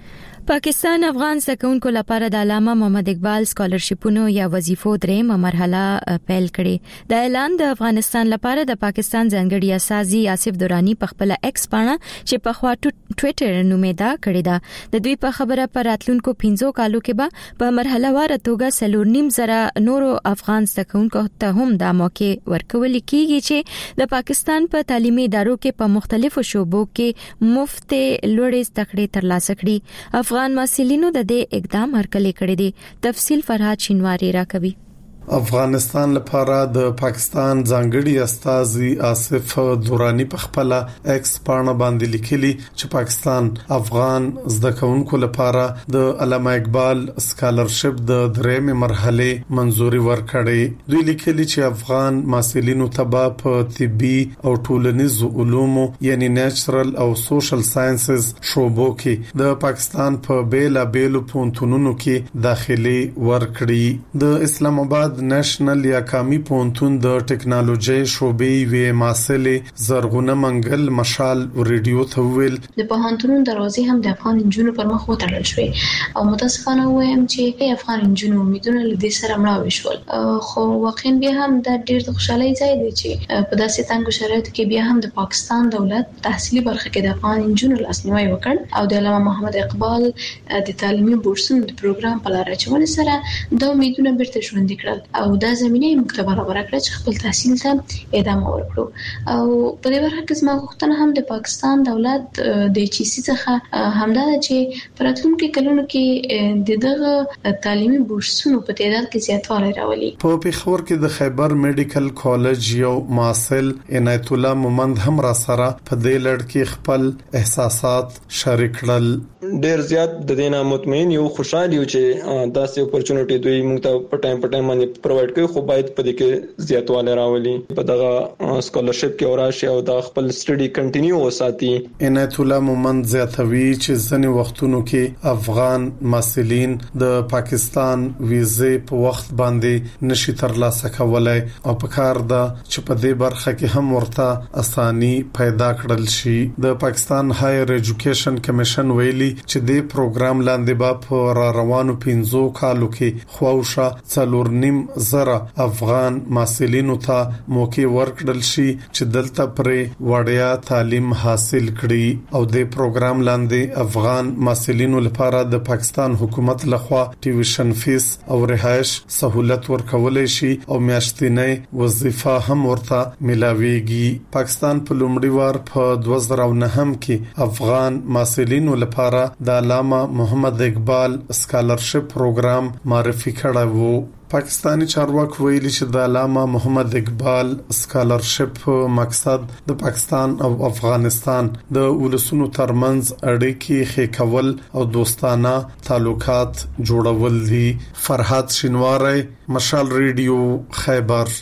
پاکستان افغان سکونکو لپاره د علامه محمد اقبال سکالرشپونو یا وظیفو درېمه مرحله پیل کړي. د اعلان د افغانستان لپاره د پاکستان ځانګړي اساسي آصف دورانی په خپل ایکس باندې چې په خوا ټوئیټر نومیدا کړی دا. د دوی په خبره پر راتلونکو پنځو کالو کې به په مرحله وار توګه سلور نیم زره نورو افغان سکونکو ته هم د موقع ورکول کیږي چې د پاکستان په تعلیمي ادارو کې په مختلفو شوبو کې مفت لوړې زده کړې ترلاسه کړي. افغان محصلینو د دې اقدام هرکلی کړی دی. تفصیل فرهاد شینواری راکوي. افغانستان لپاره د پاکستان ځانګړي استازي آصف دورانی په خپل ایکس باندې باندې لیکلي چې پاکستان افغان زده کوونکو لپاره د علامه اقبال سکالرشپ د درېمې مرحله منزوري ورکړې. دوی لیکلي چې افغان محصلینو ته په طبي او ټولنیزو علومو یعنی نیچرل او سوشل ساينسز شوبو کې د پاکستان په بیلا بیلو پونتونونو کې داخلي ورکړي. د اسلام آباد نېشنل یا قومي پونتون د ټکنالوژي شوبې وی ماسلې زرغونه منګل مشال ریډیو ته ویل د پوهنتون دروازې هم د افغان انجونو پر مخ وتړل شوې او متاسفانه وایم چې افغان انجونو امیدونه لدې سره مړاوي شول. خو واقعا بیا هم د ډېر د خوشحالي ځای دی چې په داسې تنګو شرایطو کې بیا هم د پاکستان دولت تحصیلي برخه کې د افغان انجونو لاسنیوي وکړ او د علامه محمد اقبال د تعلیمي بورسونو د پروګرام په لار اچولو سره د امیدونه بیرته ژوندي کړل او دا زمينه موږ ته برابر کړه چې خپل تحصیل ته ادامه ورکړو. او په دې برخه کې زما غوښتنه هم د پاکستان دولت د چیسي څخه همدا چې پراتلونکو کلونو کې د دغه تعلیمي بورسونو په تعداد کې زیاتوالی راولي. په پیښور کې د خیبر میډیکل کالج یو محصل عنایت الله مومند هم را سره په دې لړ کې خپل احساسات شریک کړل. ډیر زیات د دینه مطمئن یو خوشاله یو چې داسې اپورچونټی دوی موږ ته په ټایم په ټایم باندې پرووایډ کوي خو باید په دې کې زیاتوالی راولي په دغه سکالرشپ کې اوراشي او د خپل سټډي کنټینیو وساتي. عنایت الله مومند زیاتوي چې ځنې وختونو کې افغان محصلین د پاکستان ویزې په وخت باندې نشي ترلاسه کولای او په کار ده چې په دې برخه کې هم ورته اساني پیدا کړل شي. د پاکستان هایر ایجوکیشن کمیشن ویلي چې د پروګرام لاندې به په را روانو پنځو کالو کې خواوشه څلور نیم زره افغان محصلینو ته موقع ورکړل شي چې دلته پرې وړیا تعلیم حاصل کړي او د پروګرام لاندې افغان محصلینو لپاره د پاکستان حکومت لخوا ټیوشن فیس او رهائش سہولت ورکولای شي او میاشتنی وظیفه هم ورته ملاويږي. پاکستان په لومړي وار په دوه زره نه هم کې افغان محصلینو لپاره د علامه محمد اقبال سکالرشپ پروګرام معرفي کړی وو. پاکستانی چارواکي ویلي چې د علامه محمد اقبال سکالرشپ مقصد د پاکستان او افغانستان د ولسونو ترمنځ اړیکې ښه کول او دوستانه تعلقات جوړول دي. فرهاد شینواری، مشال ریډیو، خیبر.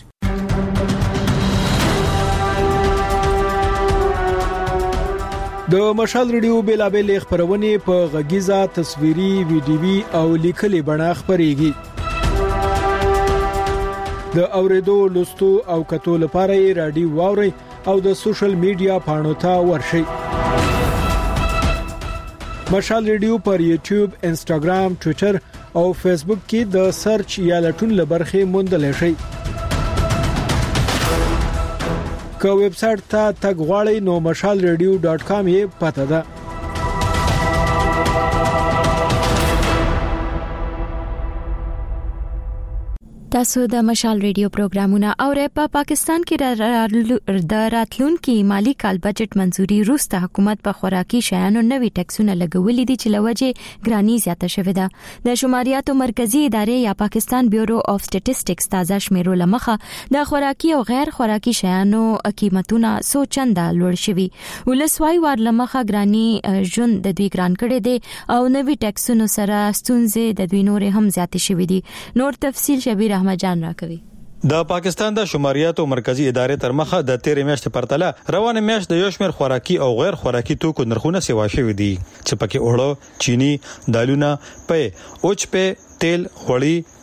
د مشال ریډیو بیلابل خبرونه په غږیزه تصویري ویډیوي او لیکلي بڼه خبريږي. د اوریدو لوستو او کتو لپاره یې رادیو واوري او د سوشل میډیا پاڼو ته ورشئ. مشال ریډیو پر یوټیوب، انسټاګرام، ټوئیټر او فیسبوک کې د سرچ یا لټون لبرخه موندل شئ. که ویب سټ ته تګ غواړئ نو مشال ریډیو ډاټ کام یې پته ده. تاسو د مشال ریډیو پروګرامونه اورئ. په پاکستان کې د راتلونکي مالی کال بجټ منځوري وروسته حکومت په خوراکي شیانو نوي ټیکسونه لګولې دي چې لوجه ګرانی زیاته شوې ده. د شماریاتو مرکزی ادارې یا پاکستان بیورو اف سټټیسټکس تازه شمیرو لمخه د خوراکي او غیر خوراکي شیانو قیمتونه څو چنده لوړ شوي. ولسوای وار لمخه ګرانی ژوند د دوی ګران کړي دي او نوي ټیکسونو سره ستونزې د دوی نور هم زیاتې شوې دي. نور تفصیل شبیر جان راکوي. د پاکستان د شماریاتو مرکزی ادارې تر مخه د تیرې میاشتې پرتله روانه میاشت د یو شمېر خوراکي او غیر خوراکي توکو نرخونه سیوا شوي دي چې پکې اوړه، چینی، دالونه، پې، اوچ پې، تیل، غوړي،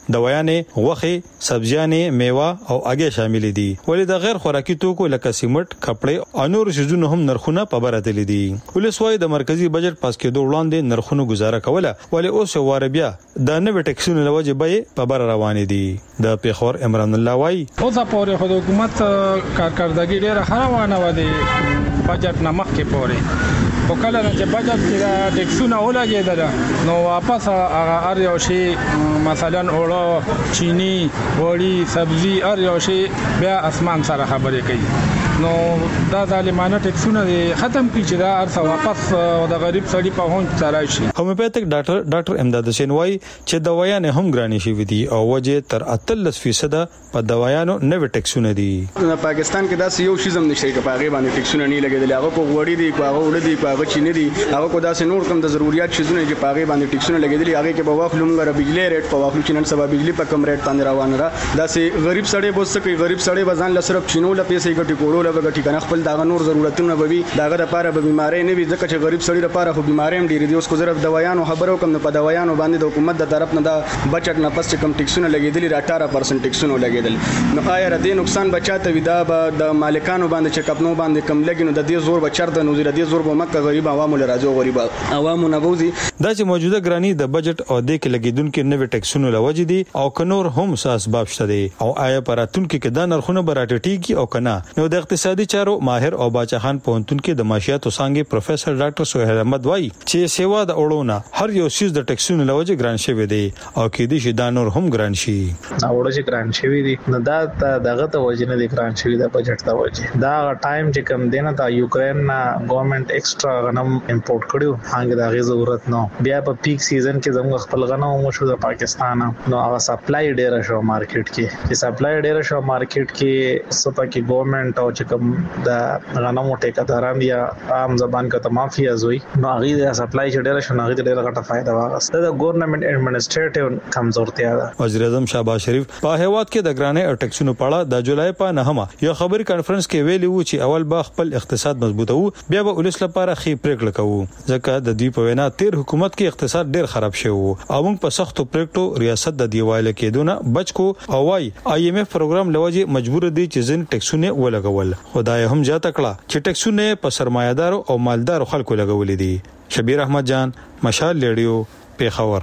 دوايانې غوښه سبزيانې میوه او اگې شامل دي ولې د غیر خوراکي توکو لکه سیمټ کپړې او نور شیزونه هم نرخونه په بره تللي دي ولسوای د مرکزی بجټ پاس کېدو وړاندې نرخونه گزاره کوله ولې اوس واربیا د نوې ټیکسونو لوجه به په بره روان دي د پیښور عمران الله وای اوس په خو د حکومت کارکړدګي ډیره خرابانه و دي بجټ نه مخکې پورې او کله چې بجټ کې ټیکسونه ولګېدل نو واپس هغه هر یو شی مثلا اوړه چینی وړي سبزي هر یو شی بیا اسمان سره خبرې کوي نو دا ظالمانه ټیکسونه ختم کړي چې دا ارڅ واپس د غریب سړي په هون سره شي. هومیوپیتک ډاکټر ډاکټر امداد حسین وای چې دوايانې هم ګرانې شي دي او وجه تر اتلس فیصد په دوايانو نوې ټیکسونه دي. پاکستان کې دا یو شیزم نشته چې په هغه باندې ټیکسونه نه لګیدل هغه کو وړي دي کو هغه وړي دي کو هغه چینه دي هغه کو دا نور کوم د ضرورت شیزونه چې په هغه باندې ټیکسونه لګیدل هغه کې په واخلو موږ بجلی ریټ په واخلو چې نن سبا بجلی په کم ریټ باندې روان را دا سي غریب سړی بوسه کوي غریب سړی بزان لسرب چینو ل پیسې ګټي کوړو ل ګټي کنه خپل دا نور ضرورتونه به وي داغه لپاره به بیماری نه وي ځکه چې غریب سړی لپاره خو بیماری هم ډیره دي اوس کو ضرب دوايانو خبرو کوم په دوايانو باندې د حکومت د طرف نه دا بچټ نه پس کم ټیکسونه لګیدلی را اٹھارہ پرسنٹ ټیکسونه لګیدل نو آیا ردی نقصان بچاته وي دا د مالکانو باندې چې کپنو باندې کم لګي نو د دې زور بچر د نو د دې زور په مکه غریب عوامو لراځو غریب عوامو نه بوزي دا چې موجوده ګرانی د بجټ او د کې لګیدونکو نوې ټیکسونه لوجي دي او کنور هم اسباب شته دي او آیا پراتون کې کدا نرخونه براټټیږي او کنه نو د اقتصادي چارو ماهر او باچخان پونتون کې د معاشيات څنګه پروفیسور ډاکټر سہیل احمد وای چې سیوا د اورونه هر یو سیس د ټیکسونو لوجه ګران شوی دی او کې دي چې دا نور هم ګران شي اورونه چې ګران شوی دي نو دا دغه ته وجنه دي ګران شوی د بجټ ته وجه دا ټایم چې کم دینه دا یوکرين ګورنمنت ایکسترا غنم امپورټ کړو هغه د غي ضرورت نو بیا په پیک سیزن کې زموږ خپل غنم مو شو د پاکستان نو هغه سپلای ډیر شو مارکیټ کې چې سپلای ډیر شو مارکیټ کې سپا کې ګورنمنت او چې کوم د غنمو ټیکداران یا عام زبان کا ته مافیا زوی نو هغه د سپلای چې ډیر شو هغه ډیر غټه فائدہ واغسته د ګورنمنت اډمنسټریټیو کمزورتیا ده. وزیر اعظم شهباز شریف په هیواد کې د ګرانې او ټیکسونو په اړه د جولای په نهمه یو خبري کانفرنس کې ویلي وو چې اول به خپل اقتصاد مضبوطو بیا به ولس لپاره خې پریکړه کوو ځکه د دې په وینا تیر حکومت کې اقتصاد ډیر خراب شو او موږ په سختو پریکړو ریاست د دیواله کېدونه بچکو او وايي آی ایم ایف پروګرام لوجه مجبور دي چې ځین ټیکسونه ولګول خدای هم جاته کړه چې ټیکسونه په سرمایدار او مالدار خلکو لګولې دي. شبیر احمد جان مشال ریډیو پیښور.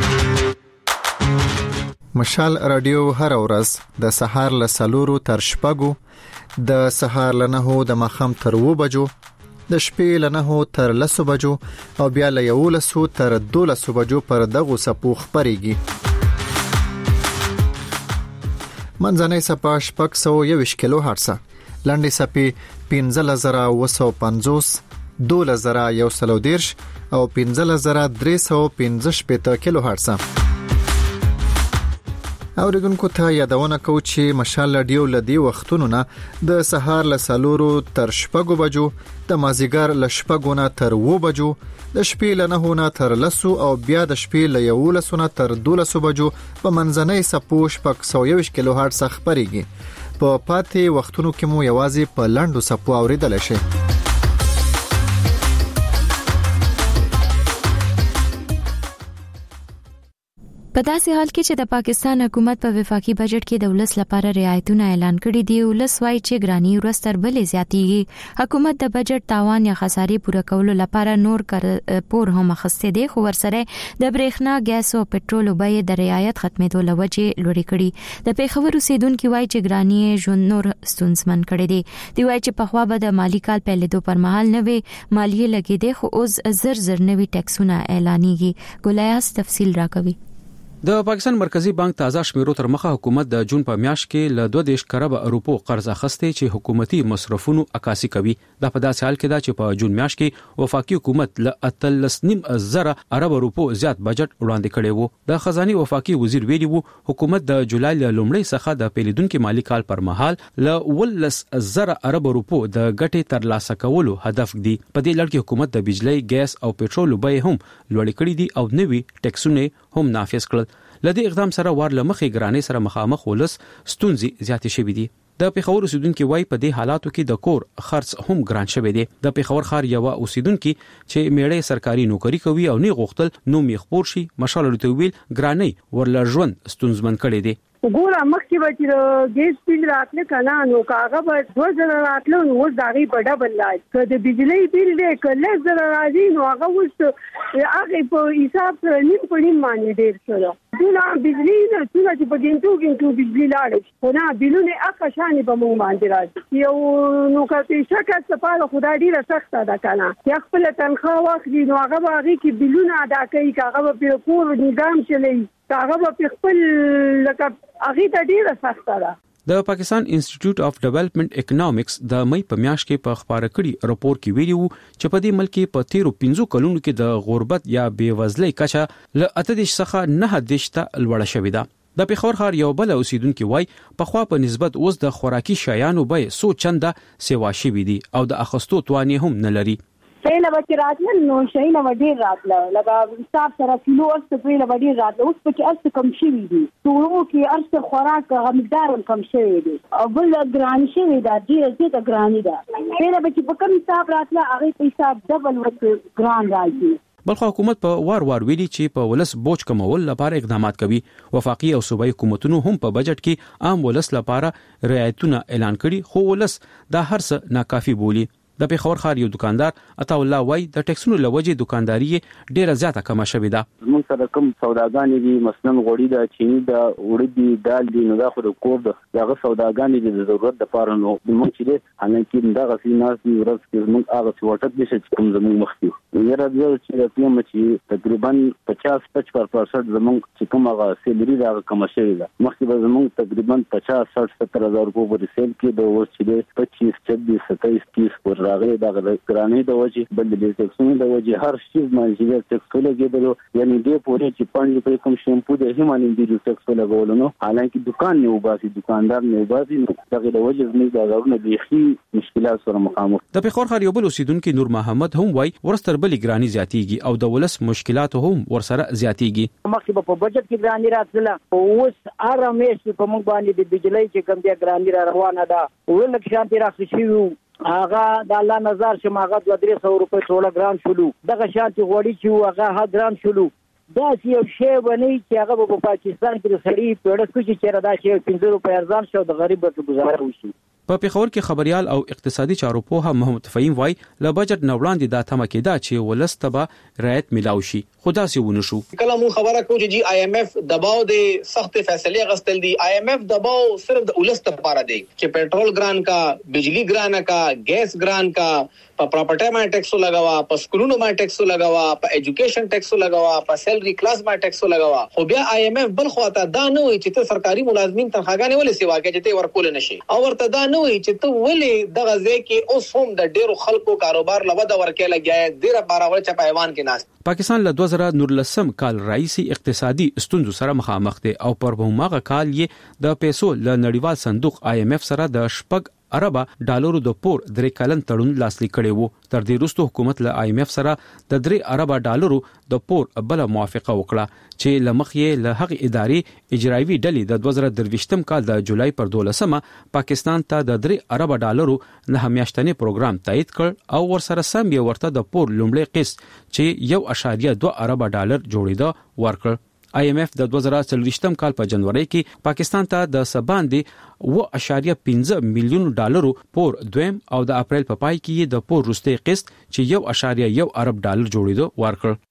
مشال رادیو هر ورځ د سهار له سلورو تر شپږو د سهار له نهو د مخام تر و بجو د شپې له نهو تر لسو بجو او بیا له یولسو تر دولسو بجو پر دغه سپو خبريږي. منځنۍ سپا شپږ سوه یوویشت کیلو هرتز لاندې سپې پنځه زره وسو پنځوس دولس زره یو سلو دیرش او پنځه زره درې سوه پنځه شپېته کیلو هرتز. اوریدونکو ته یادونه کوم چې مشال رادیو لدی وختونو نه د سهار له سلورو تر شپږو بجو د مازیګر له شپږو نه تر و بجو د شپې له نهو نه تر لسو او بیا د شپې له یولسو نه تر دولسو بجو په منځنۍ سپو شپږ سوه یوویشت کیلو هرتز خبريږي. په پاتې وختونو کې مو یوازې په لاندو سپو اوریدل شي. په داسې حال کې چې د پاکستان حکومت په وفاقي بجټ کې د ولس لپاره رعایتونه اعلان کړي دي ولس وايي چې ګرانی ورستر بلې زیاتېږي. حکومت د بجټ تاوان یا خسارې پوره کولو لپاره نور کر پور هم خسته دي خو ورسره د برېښنا ګاز او پټرول بیې د رعایت ختمېدو لوجه لوړې کړي. د پیښور اوسیدونکو وايي چې ګرانی ژوند نور ستونزمن کړي دي. دی وايي چې په خوا به د مالی کال پیلېدو پر مهال نوې مالیه لګې دي خو اوس زر زر نوې ټیکسونه اعلانېږي. ګولیاس تفصیل راکوي. د پاکستان مرکزی بانک تازه شمیرو تر مخه حکومت د جون په میاشت کې له دوه دیش کروڑ روپو قرض اخیسته چې حکومتي مصرفونو عکاسي کوي. دا په داسې حال کې دا چې په جون میاشت کې وفاقي حکومت له اتلس نیم زره ارب روپو زیات بجټ وړاندې کړی وو. د خزاني وفاقي وزیر ویلي وو حکومت د جولای له لومړۍ څخه د پیلیدونکو مالی کال پر مهال له ولس زره ارب روپو د ګټې ترلاسه کولو هدف دی. په دې لړ کې حکومت د بجلی، ګاز او پټرول بیې هم لوړې کړې دي او نوي ټیکسونه هم نافذ کړل. لدې اقدام سره وار لمخې ګرانې سره مخامخ ولس ستونزې زیاتې شوې دي. د پیښور اوسیدونکو وای په دې حالاتو کې د کور خرڅ هم ګران شوی دی. د پیښور ښار یو اوسیدونکو چې میړې سرکاري نوکری کوي او نه غوښتل نو میخپور شي مشال لته ویل ګرانۍ ورل ژوند ستونزمن کړي دي. ګوره مخکې به چې ګیس بیل راتله کنه نو کاغه به دوه زره راتله نو اوس دغه په ډبل لاج که د بجلی بیل دې کله زره راځي نو هغه اوس هغه په حساب سره نیم په نیم باندې ډیر شو. دونه بجلی نه څنګه چې په ګنټو ګنټو بجلی لاړ خو نه بیلونه اخ شانې په مونږ باندې راځي. یو نو که شکه سپاره خدای ډیره سخته ده کنه چې خپل تنخواه واخلي نو هغه به هغه کې بیلونه ادا کوي هغه به په کور نظام چلی هغه به خپل لکه هغه ته ډیره سخته ده. د پاکستان انسټیټیوټ اف ډیولپمنٹ اکونومکس د مې په میاشت کې په خبره کړي راپور کې ویلي وو چې په دې ملک کې په تیرو پنځو کلونو کې د غربت یا بیوزلۍ کچه له اتدش څخه نه دشته لوړه شوې ده. د پیښور ښار یو بل اوسیدونکو وای په خوا په نسبت اوس د خوراکي شیانو به سو چنده سیوا شوې دي او د اخستو توانې هم نه لري. سیله بچی راتل نو شیله وډیر راتله لکه حساب سره کیلو اصل سیله وډیر راتله اوس پکې اصل کم شي دي ټولو کې ارسه خوراک مقدار کم شوی دی او بل ګران شوی دا ډیر زیاته ګرانی ده. سیله بچی په کم حساب راتله هغه په حساب ډبل ورته ګران راځي. بلخو حکومت په وار وار ویلي چې په ولس بوج کمول لپاره اقدامات کوي. وفاقي او صوبایي حکومتونو هم په بجټ کې عام ولس لپاره رعایتونه اعلان کړي خو ولس دا هرڅه ناکافي بولي. د پیښور ښار یو دکاندار عطا الله وای د ټیکسونو لوجې دکانداري ډیره زیاته کمه شوې ده. موږ سره کوم سوداګانې دي مثلا غوړي د چینی د وړي دي دال دي نو دا خو د کور دغه سوداګانې دي د ضرورت لپاره نو موږ چې هغه کې دغه سیناس دی ورځ کې موږ هغه څوټه دي چې کوم زموږ مخکې یره د چې د پیوم چې تقریبا پچاس پچپن پرسنټ زموږ چې کوم هغه سیلري دا کم شوې ده. مخکې به زموږ تقریبا پچاس سټ ستر هزار روپۍ په سیل کې د اوس چې پچیس چوبیس ستایس تیس پر راغلي دا ګرانې د وجه بل د ټیکسونو د وجه هر شي باندې ټیکس لګیدلو یعنی دې پورې چې پاندې په کوم شیمپو د هیمانین دی ټیکس لګول نو حالانکه دکان نه وباسي دکاندار نه وباسي نو دغه د وجه زموږ د غوړنه بيخي مشکلات سره مخامخ. د پیښور ښار یو بل اوسیدونکو نور محمد هم وای ورستر بلی ګرانی زیاتیږي او د ولس مشکلات هم ورسره زیاتیږي. مخکې په بجټ کې ګرانی راتله اوس ارامش په موږ باندې د بجلی چې کوم دی ګرانی را روانه ده ولک شانتي راځي شي هغه د الله نظر چې ماغه دوه درې سو روپۍ ټوله ګران شولو دغه شانتي غوړي چې هغه ها ګران شولو دا یو شی ونی چې هغه په پاکستان کې د سړی پیړه کوچی چې را دا شی پنځه روپۍ ارزان شو د غریب په گزاره وشي. په پیښور کې خبريال او اقتصادي چارو پوها محمد فهیم وای ل بجټ نوړاندې دا تمه کېدا چې ولستبه رعایت ملاوي شي خدا سي ونه شو. کله مو خبره کوم چې جی آی ایم ایف دباو دی سخت فیصله غستل دی. آی ایم ایف دباو صرف د ولست لپاره دی چې پېټرول ګران کا بجلی ګران کا ګیس ګران کا په پراپرټي باندې ټیکس لګاوا په سکولونو باندې ټیکس لګاوا په ایجوکیشن ټیکس لګاوا په سیلري کلاس باندې ټیکس لګاوا. خو بیا آی ایم ایف بل خواته دا نه وي چې ته سرکاري ملازمین تنخواګانې ولې سیوا کې چې ته ورکول نشي او ورته دا نه وي چې ته ولې دغه ځای کې اوس هم د ډیرو خلکو کاروبار لوده ورکې لګیا ډیره بارول چې په ایوان کې ناس. پاکستان له دوه زره نورلسم کال رئیسي اقتصادي ستونزو سره مخامخ دی او پر هماغه کال یې د پیسو له نړیوال صندوق آی ایم ایف سره د شپږ اربه ډالرو د پور درې کلن تړون لاسلیک کړي وو. تر دې وروسته حکومت له آی ایم ایف سره د درې اربه ډالرو د پور بل موافقه وکړه چې لمخ یې له هغه ادارې اجرایوي ډلې د دوه زره درویشتم کال د جولای پر دولسمه پاکستان ته د درې اربه ډالرو نه میاشتنی پروګرام تایید کړ او ورسره سم یې ورته د پور لومړی قسط چې یو اشاریه دوه اربه ډالر جوړیده ورکړ. آی ایم ایف د دوه زره څلوېښتم کال په جنوري کې پاکستان ته د سباندې و اشاریه پنځه میلیون ډالرو پور دویم او د اپریل په پای کې د پور وروستي قسط چې یو اشاریه یو ارب ډالر جوړیدو ورکړ.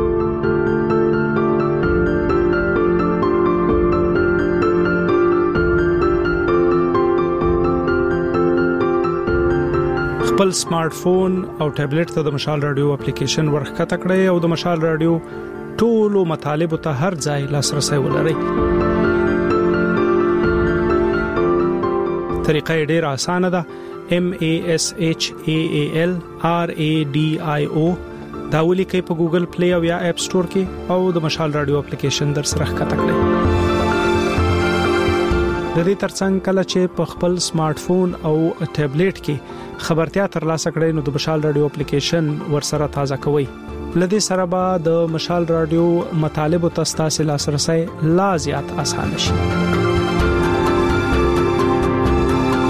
خپل سمارټ فون او ټابلیټ ته د مشال رادیو اپلیکیشن ورخکته کړئ او د مشال رادیو ټولو مطالبه ته هر ځای لاسرسي ولرئ. طریقه ډیره اسانه ده. M A S H A A L R A D I O دا ولیکئ په ګوګل پلی او یا اپ سٹور کې او د مشال رادیو اپلیکیشن در سره ښکته کړئ. د دې ترڅنګ کله چې په خپل سمارټ فون او ټابلیټ کې خبرتیا ترلاسه کړئ نو د مشال رادیو اپلیکیشن ورسره تازه کوئ. لدې سره به د مشال رادیو مطالب او تاسو لاسرسي لا زیات اسانه شي.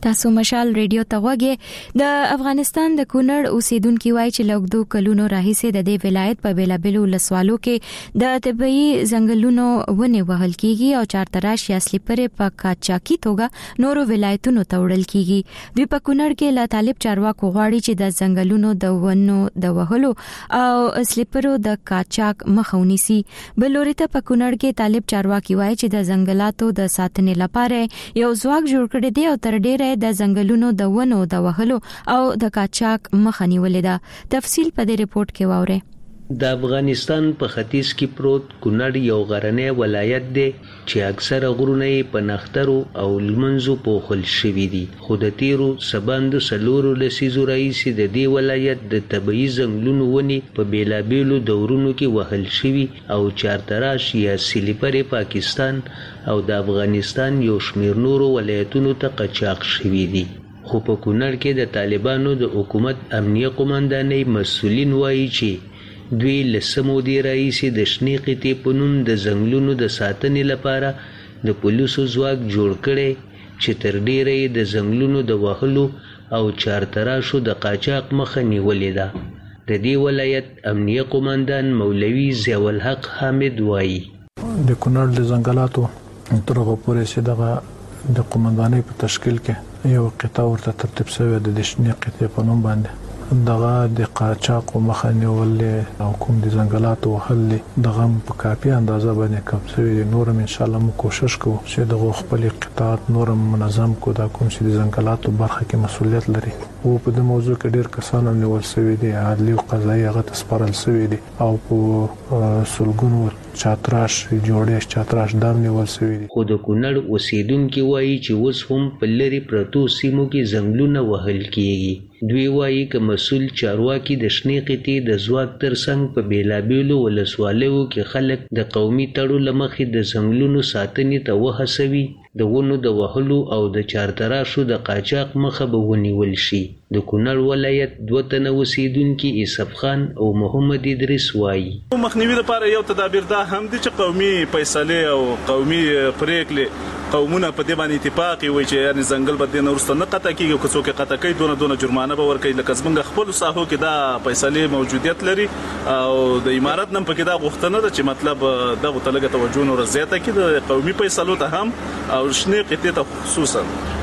تاسو مشال ریډیو ته وګورئ. د افغانستان د کونړ اوسیدونکو وایي چې لوګدو کلونو راهیسې د دې ولایت په بیلابلو لسوالو کې د طبيعي ځنګلونو ونه وهل کیږي او چارتراش یا سلیپر په کاچاکی توګه نورو ولایتونو ته وړل کیږي. دوی په کونړ کې لا طالب چارواکو غواړي چې د ځنګلونو د ونو د وهلو او سلیپرو د کاچاک مخه ونیسي. بلورته په کونړ کې طالب چارواکي وایي چې د ځنګلاتو د ساتنې لپاره یو ځواک جوړ کړی دی او تر ډیره د ځنګلونو د ونو د وهلو او د کاچاک مخه نیولې ده. تفصیل په دې ریپورت کې واورئ. د افغانستان په ختیځ کې پروت کونړ یو غرنی ولایت دی چې اکثره غرونه په نخترو او لمنځو پوښل شوي دي. خو د تیرو سباندو سلورو لسیزو راهیسې د دې ولایت د طبیعي ځنګلونو ونې په بیلابیلو دورونو کې وهل شوي او چارتراش یا سلیپر پاکستان او د افغانستان یو شمېر نورو ولایتونو ته قاچاق شوي دي. خو په کونړ کې د طالبانو د حکومت امنیه قومندانۍ مسؤلین وایي چې دوی لسمو دی راهیسې د شنې قطې په نوم د ځنګلونو د ساتنې لپاره د پولیسو ځواک جوړ کړی چې تر ډیره یې د ځنګلونو د وهلو او چارتراشو د قاچاق مخه نیولې ده. د دې ولایت امنیه قومندان مولوي ضیاءالحق حامد وایي د کونړ د ځنګلاتو تر هغه پورې چې دغه د قومندانۍ په تشکیل کې یو قطعه ورته ترتیب شوې د شنې قطې په نوم باندې دغه د قاچاق مخه نیول او کوم د ځنګلاتو وهل دغه په کافي اندازه باندې کم شوی دی. نورم ان شاء الله مو کوشش کوو چې دغه خپل قطاعات نورم منظم کو دا کوم چې د ځنګلاتو برخه کې مسؤلیت لري او په دې موضوع کې ډیر کسان نیول شوی دي، عدلي او قضایي هغه تسپارل شوی دي او په سلګونو چاتراش جوړې چاتراش دام نیول شوی دي. خو د کونړ اوسیدونکو وایي چې اوس هم په لری پرتو سیمو کې ځنګلونه وهل کیږي. دوی وایي چې مسؤل چارواکي د شنې قطې د ځواک ترڅنګ په بیلابیلو ولسوالیو کې خلک د قومي تړو لمخې د ځنګلونو ساتنې ته وهڅوي، د ونو د وهلو او د چارتراشو د قاچاق مخه به ونیول شي. د کونړ ولایت دوه تنه اوسیدونکي اسف خان او محمد ادریس وایي مخنیوي لپاره یو تدابیر دا هم دي چې قومي فیصله او قومي پریکړې قومونه په دې باندې اتفاق وي چې یعنی ځنګل به د نورسته نه قطع کیږي او څوک قطع کوي دونه دونه جرمانه به ورکړي. لکه څنګه خپل ساحو کې دا فیصله موجودیت لري او د امارات نن پکې دا غوښتنه ده چې مطلب دغه تلګه توجه نور زیاته کړي د قومي فیصلو ته هم او شنې قطې ته خصوصا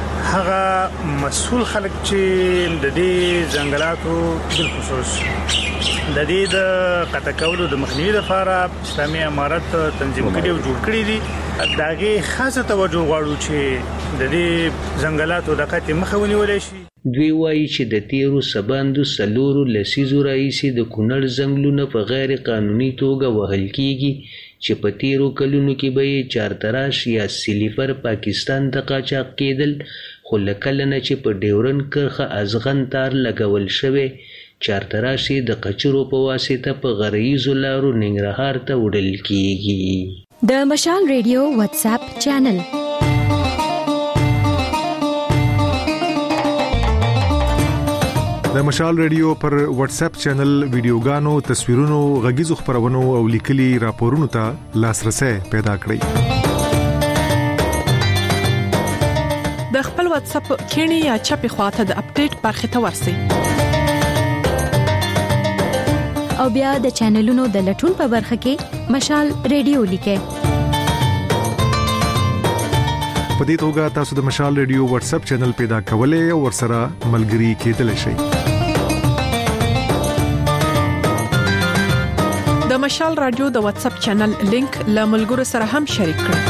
هغه مسؤل خلک چې د دې ځنګلاتو بل خصوص د دې د قطع کولو د مخنیوي لپاره اسلامي امارت تنظیم کړي او جوړ کړي دي. داغه خاصه توجه غواړو چې د دې ځنګلاتو د قطع مخه ونیول شي. دوی وایي چې د تیرو سباندو سلورو لسیزو راهیسې د کونړ ځنګلونه په غیر قانوني توګه وهل کیږي چې په تیرو کلونو کې به چارتراش یا سلیپر پاکستان ته قاچاق کېدل. خو لکه نه چې په ډیورن کرخه ازغن تار لګول شوی چارتراش د قچرو په واسطه په غریزو لارو ننګرهار ته وړل کیږي. د مشال ریډیو واتس اپ چینل د مشال ریډیو پر واتس اپ چینل ویډیوګانو، تصویرونو، غږیزو خبرونو او لیکلي راپورونو ته لاسرسي پیدا کړئ. د خپل واتس اپ کینی یا چپی خواته د اپډیټ برخه ته ورسئ او بیا د چینلونو د لټون په برخه کې مشال ریډیو لیکئ. په دې توګه تاسو د مشال ریډیو واتس اپ چینل پیدا کولای او ورسره ملګري کېدلی شئ. د مشال رادیو د واتس اپ چینل لینک له ملګرو سره هم شریک کړئ.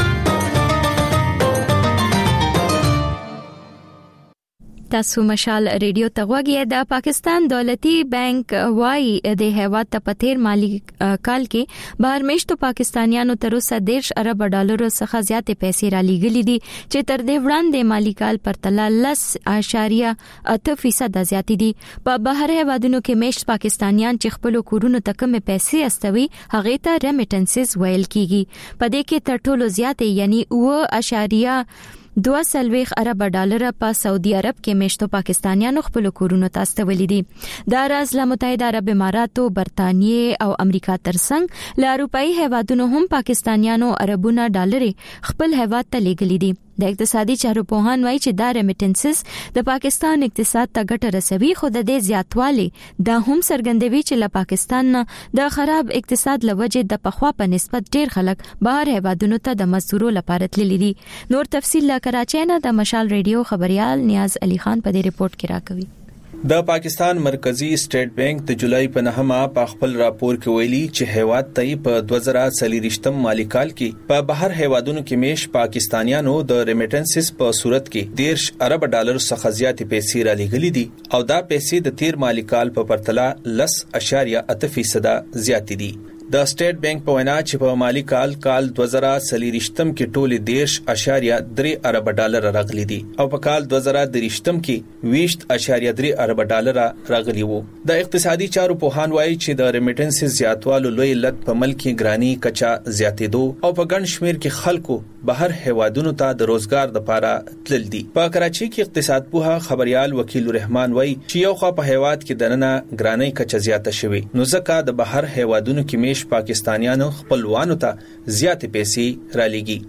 تاسو مشال ریډیو ته غوږی د پاکستان دولتي بانک وايي د هیواد ته پتیر مالی کال کې بهر میشتو پاکستانیانو تر اوسه دیرش ارب ډالرو څخه زیاتې پیسې را لېږلې دي چې تر دې وړاندې مالی کال پرتله لس اعشاریه اته فیصد زیاتې دي. په بهر هیوادونو کې میشت پاکستانیان چې خپل کورونو ته کم پیسې استوي هغه ته ریمیټنسز ویل کیږي. په دې کې تر ټولو زیاتې یعنی اوه اعشاریه دوه سلويخ ارب ډالر په سعودي عرب کې میشتو پاکستانیانو خپل کورونو ته استولې دي. دا راز له متحده عرب اماراتو، برتانیې او امریکا ترڅنګ له اروپאי هیوادونو هم پاکستانیانو عربونه ډالر خپل هیواد ته لېږلي دي. د اقتصادي چارو پوهان وایي چې دا ریمیټنسز د پاکستان اقتصاد ته ګټه رسوي، خو د دې زیاتوالی دا هم څرګندوي چې له پاکستان نه د خراب اقتصاد لوجه د پخوا په نسبت ډیر خلک بهر هیوادونو ته د مزدورو لپاره تللي دي. نور تفصیل له کراچۍ نه د مشال ریډیو خبريال نیاز علي خان په دې ریپورت کې راکوي. د پاکستان مرکزی سټیټ بانک د جولای په نهمه په خپل راپور کې ویلي چې هیواد ته په دوه زره څلور مالی کال کې په بهر هیوادونو کې میش پاکستانیانو د ریمیټنسز په صورت کې دیرش ارب ډالر څخه زیاتې پیسې را لېږلې دي او دا پیسې د تیر مالی کال په پرتله لس اشاریه اته فیصد زیاتې دي. د سټیټ بانک په وینا چې په مالی کال کال دوه زره څلور کې ټول دیرش اشاریه درې ارب ډالر راغلي دي او په کال دوه زره دریشت کې ویشت اشاریه درې ارب ډالر راغلي وو. د اقتصادي چارو پوهان وایي چې د ریمیټنسز زیاتوالو لوی لټ په ملک کې ګرانی کچا زیاتېدو او په ګڼ شمیر کې خلکو بهر هیوادونو ته د روزګار لپاره تلل دي. په کراچۍ کې اقتصاد پوها خبريال وکیل الرحمن وایي چې یو خوا په هیواد کې دننه ګرانی کچا زیاته شوی، نو ځکه د بهر هیوادونو کې پاکستانیانو خپلوانو ته زیاتې پیسې را لېږي.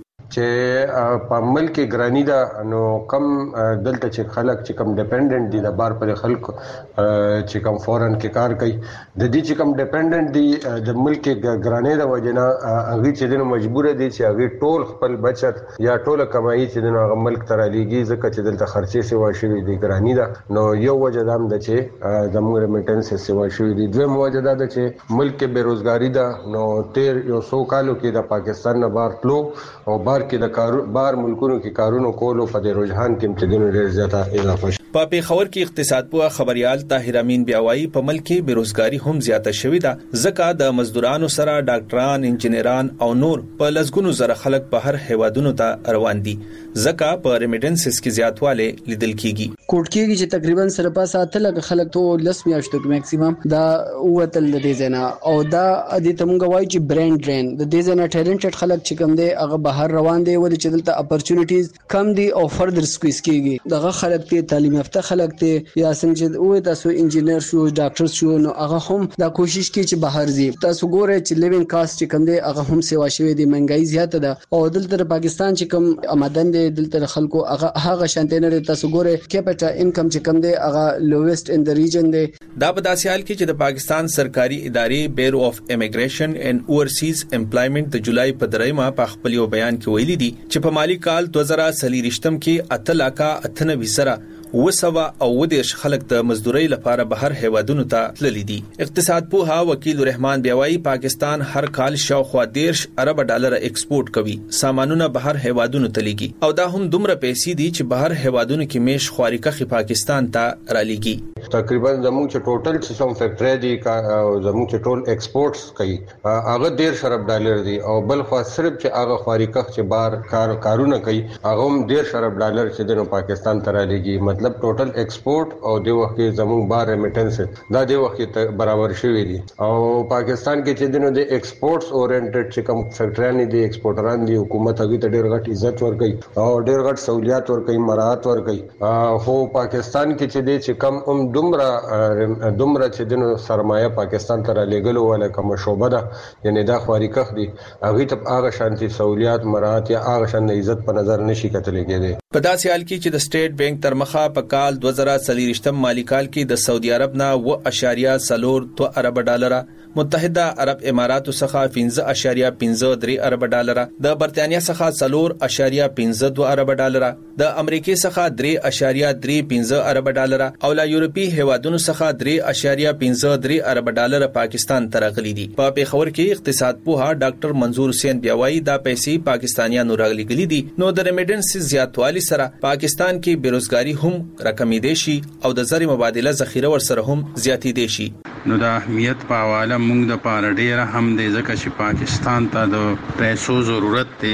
چې په ملک کې ګرانی دا نو کم دلته چې خلک چې کم ډیپندنت دي د بار پر خلک چې کم فورن کې کار کوي، د دې چې کم ډیپندنت دي د ملک کې ګرانی د وجنه هغه چې دنه مجبور دي چې هغه ټول خپل بچت یا ټول کمایي چې دنه ملک تر لېږي ځکه چې دلته خرچې سیوا شوی دي ګرانی دا نو یو وجه دام د چې د موږ ریمیټنس سیوا شوی دي. دویم وجه دا د چې ملک کې بیروزګاری ده نو تیر یو سو کالو کې د پاکستان نه بار تلو او بار کې د کار بار ملکونو کې کارونو کولو په د رجحان کې امتدادونو ډېر زیاته اضافه شوه. په پیښور کې اقتصاد پوه خبريال طاهر امین بیاوي په ملک کې بیروزګاری هم زیاته شوې ده ځکه د مزدورانو سره ډاکټران، انجنیران او نور په لسګونو زره خلک بهر هیوادونو ته روان دي ځکه په ریمیټنسز کې زیاتواله لیدل کیږي. کوټ کېږي چې تقریبا سره پاسه اته لک خلک ته لس میاشتو کې میکسیمم دا وتل د دې زنه او دا د دې تمغه وایي چې برند ډرین د دې زنه ټیلنټډ خلک چې کوم دي هغه بهر روان دي ولې چې دلته اپورتونټیز کم دي او فردر سکويز کیږي. دغه خلک ته تعلیم یافته خلک ته یا څنګه چې وې تاسو انجینر شو ډاکټر شو نو هغه هم دا کوشش کوي چې بهر ځي. تاسو ګوره چې لیوینګ کاست چې کوم دي هغه هم سیوا شوی دي، مهنګای زیاته ده او دلته پاکستان چې کوم آمدن دي دلته خلکو هغه هغه شانته نه تاسو ګوره کیپټا انکم چې کوم دي هغه لویسټ ان د ریجن دي. دا په داسې حال کې چې د پاکستان سرکاري ادارې بیورو اف امیګریشن اینڈ اوورسیز امپلایمنٹ د جولای په دریمه په خپل یو بیان کې ویلي دي چې په مالی کال دوه زره څلور کې اته لکه اته نوي سره وسوا او ودیش خلک د مزدوري لپاره بهر هیوادونو ته تللي دي. اقتصاد پوها وکیل الرحمن بیاوي پاکستان هر کال شاوخوا دیرش ارب ډالر ایکسپورټ کوي، سامانونه بهر هیوادونو ته لیږي او دا هم دومره پیسې دي چې بهر هیوادونو کې میش خواریکه پاکستان ته را لیږي. تقریبا زموږ چې ټوټل چې سم فیکټری دي او زموږ چې ټول ایکسپورټس کوي هغه دیرش ارب ډالر دي او بل خو صرف چې هغه خواریکه چې بهر کار کارونه کوي هغه هم دیرش ارب ډالر چې د پاکستان ته را لیږي. مطلب ټوټل ایکسپورټ او د وخت زموږ بار ریمیټنس دا د وخت برابر شوی دي او پاکستان کې چې دنو د ایکسپورټس اورینټډ چې کوم فیکټریان دي ایکسپورټران دي حکومت هغه ته ډېر غټ عزت ورکړي او ډېر غټ سہولیات ورکړي، مراعات ورکړي. خو پاکستان کې چې د چې کم هم دومره دومره چې دنو سرمایه پاکستان ته را لېګلو ولا کوم شوبه ده یعنی دا خارقه دي هغه ته هغه شانتي سہولیات مراعات یا هغه شان عزت په نظر نشي کتل کېږي. په داسې حال کې چې د سټیټ بانک تر مخه په کال دوه زره څلور مالی کال کې د سعودي عرب نه و اشاریه څلور دوه ارب ډالر، متحده عرب اماراتو څخه پنځه اشاریه پنځه درې ارب ډالر، د برتانیا څخه څلور اشاریه پنځه دوه ارب ډالر، د امریکای څخه درې اشاریه درې پنځه ارب ډالر او له یورپی هیوادونو څخه درې اشاریه پنځه درې ارب ډالر پاکستان ته راغلي دي. په پیښور کې اقتصاد پوها ډاکټر منظور حسین بیاوي دا پیسې پاکستانیانو راغلي دي نو د ریمیټنس زیاتوالی سره پاکستان کې بیروزګاری هم رقمي دي شي او د زر مبادله ذخیره ور سره هم زیاتې دي شي. نو د اهمیت په حواله موږ د پاره ډیره هم د ځکه چې پاکستان ته د پیسو ضرورت دی،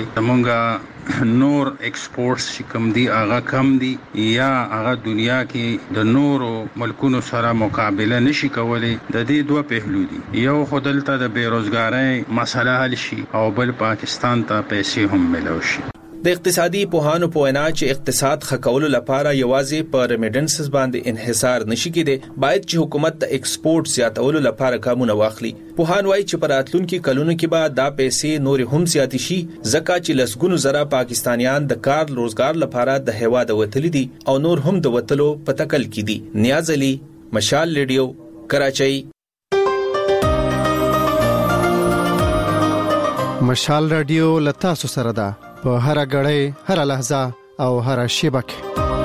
موږ نور ایکسپورټس چې کم دي هغه کم دي یا هغه دنیا کې د نورو ملکونو سره مقابله نشي کولای. د دې دوه پهلو دي، یو خودلته د بیروزګاری مسله حل شي او بل پاکستان ته پیسې هم ملو شي. د اقتصادي پوهانو په وینا چې اقتصاد خکولو لپاره یوازې په ریمیډنسز باندې انحصار نشي کېدی، باید چې حکومت د ایکسپورت زیاتولو لپاره ګامونه واخلي. پوهان وایي چې په راتلونکي کلونو کې به دا پیسې نور هم زیات شي، ځکه چې لسګونو زره پاکستانیان د کار روزګار لپاره د هیواد وتلي دي او نور هم د وتلو په تکل کې دي. نیاز علي، مشال ریډیو، کراچۍ. مشال ریډیو لتا سره ده په هر غړې، هر لحظه او هر شیبه کې.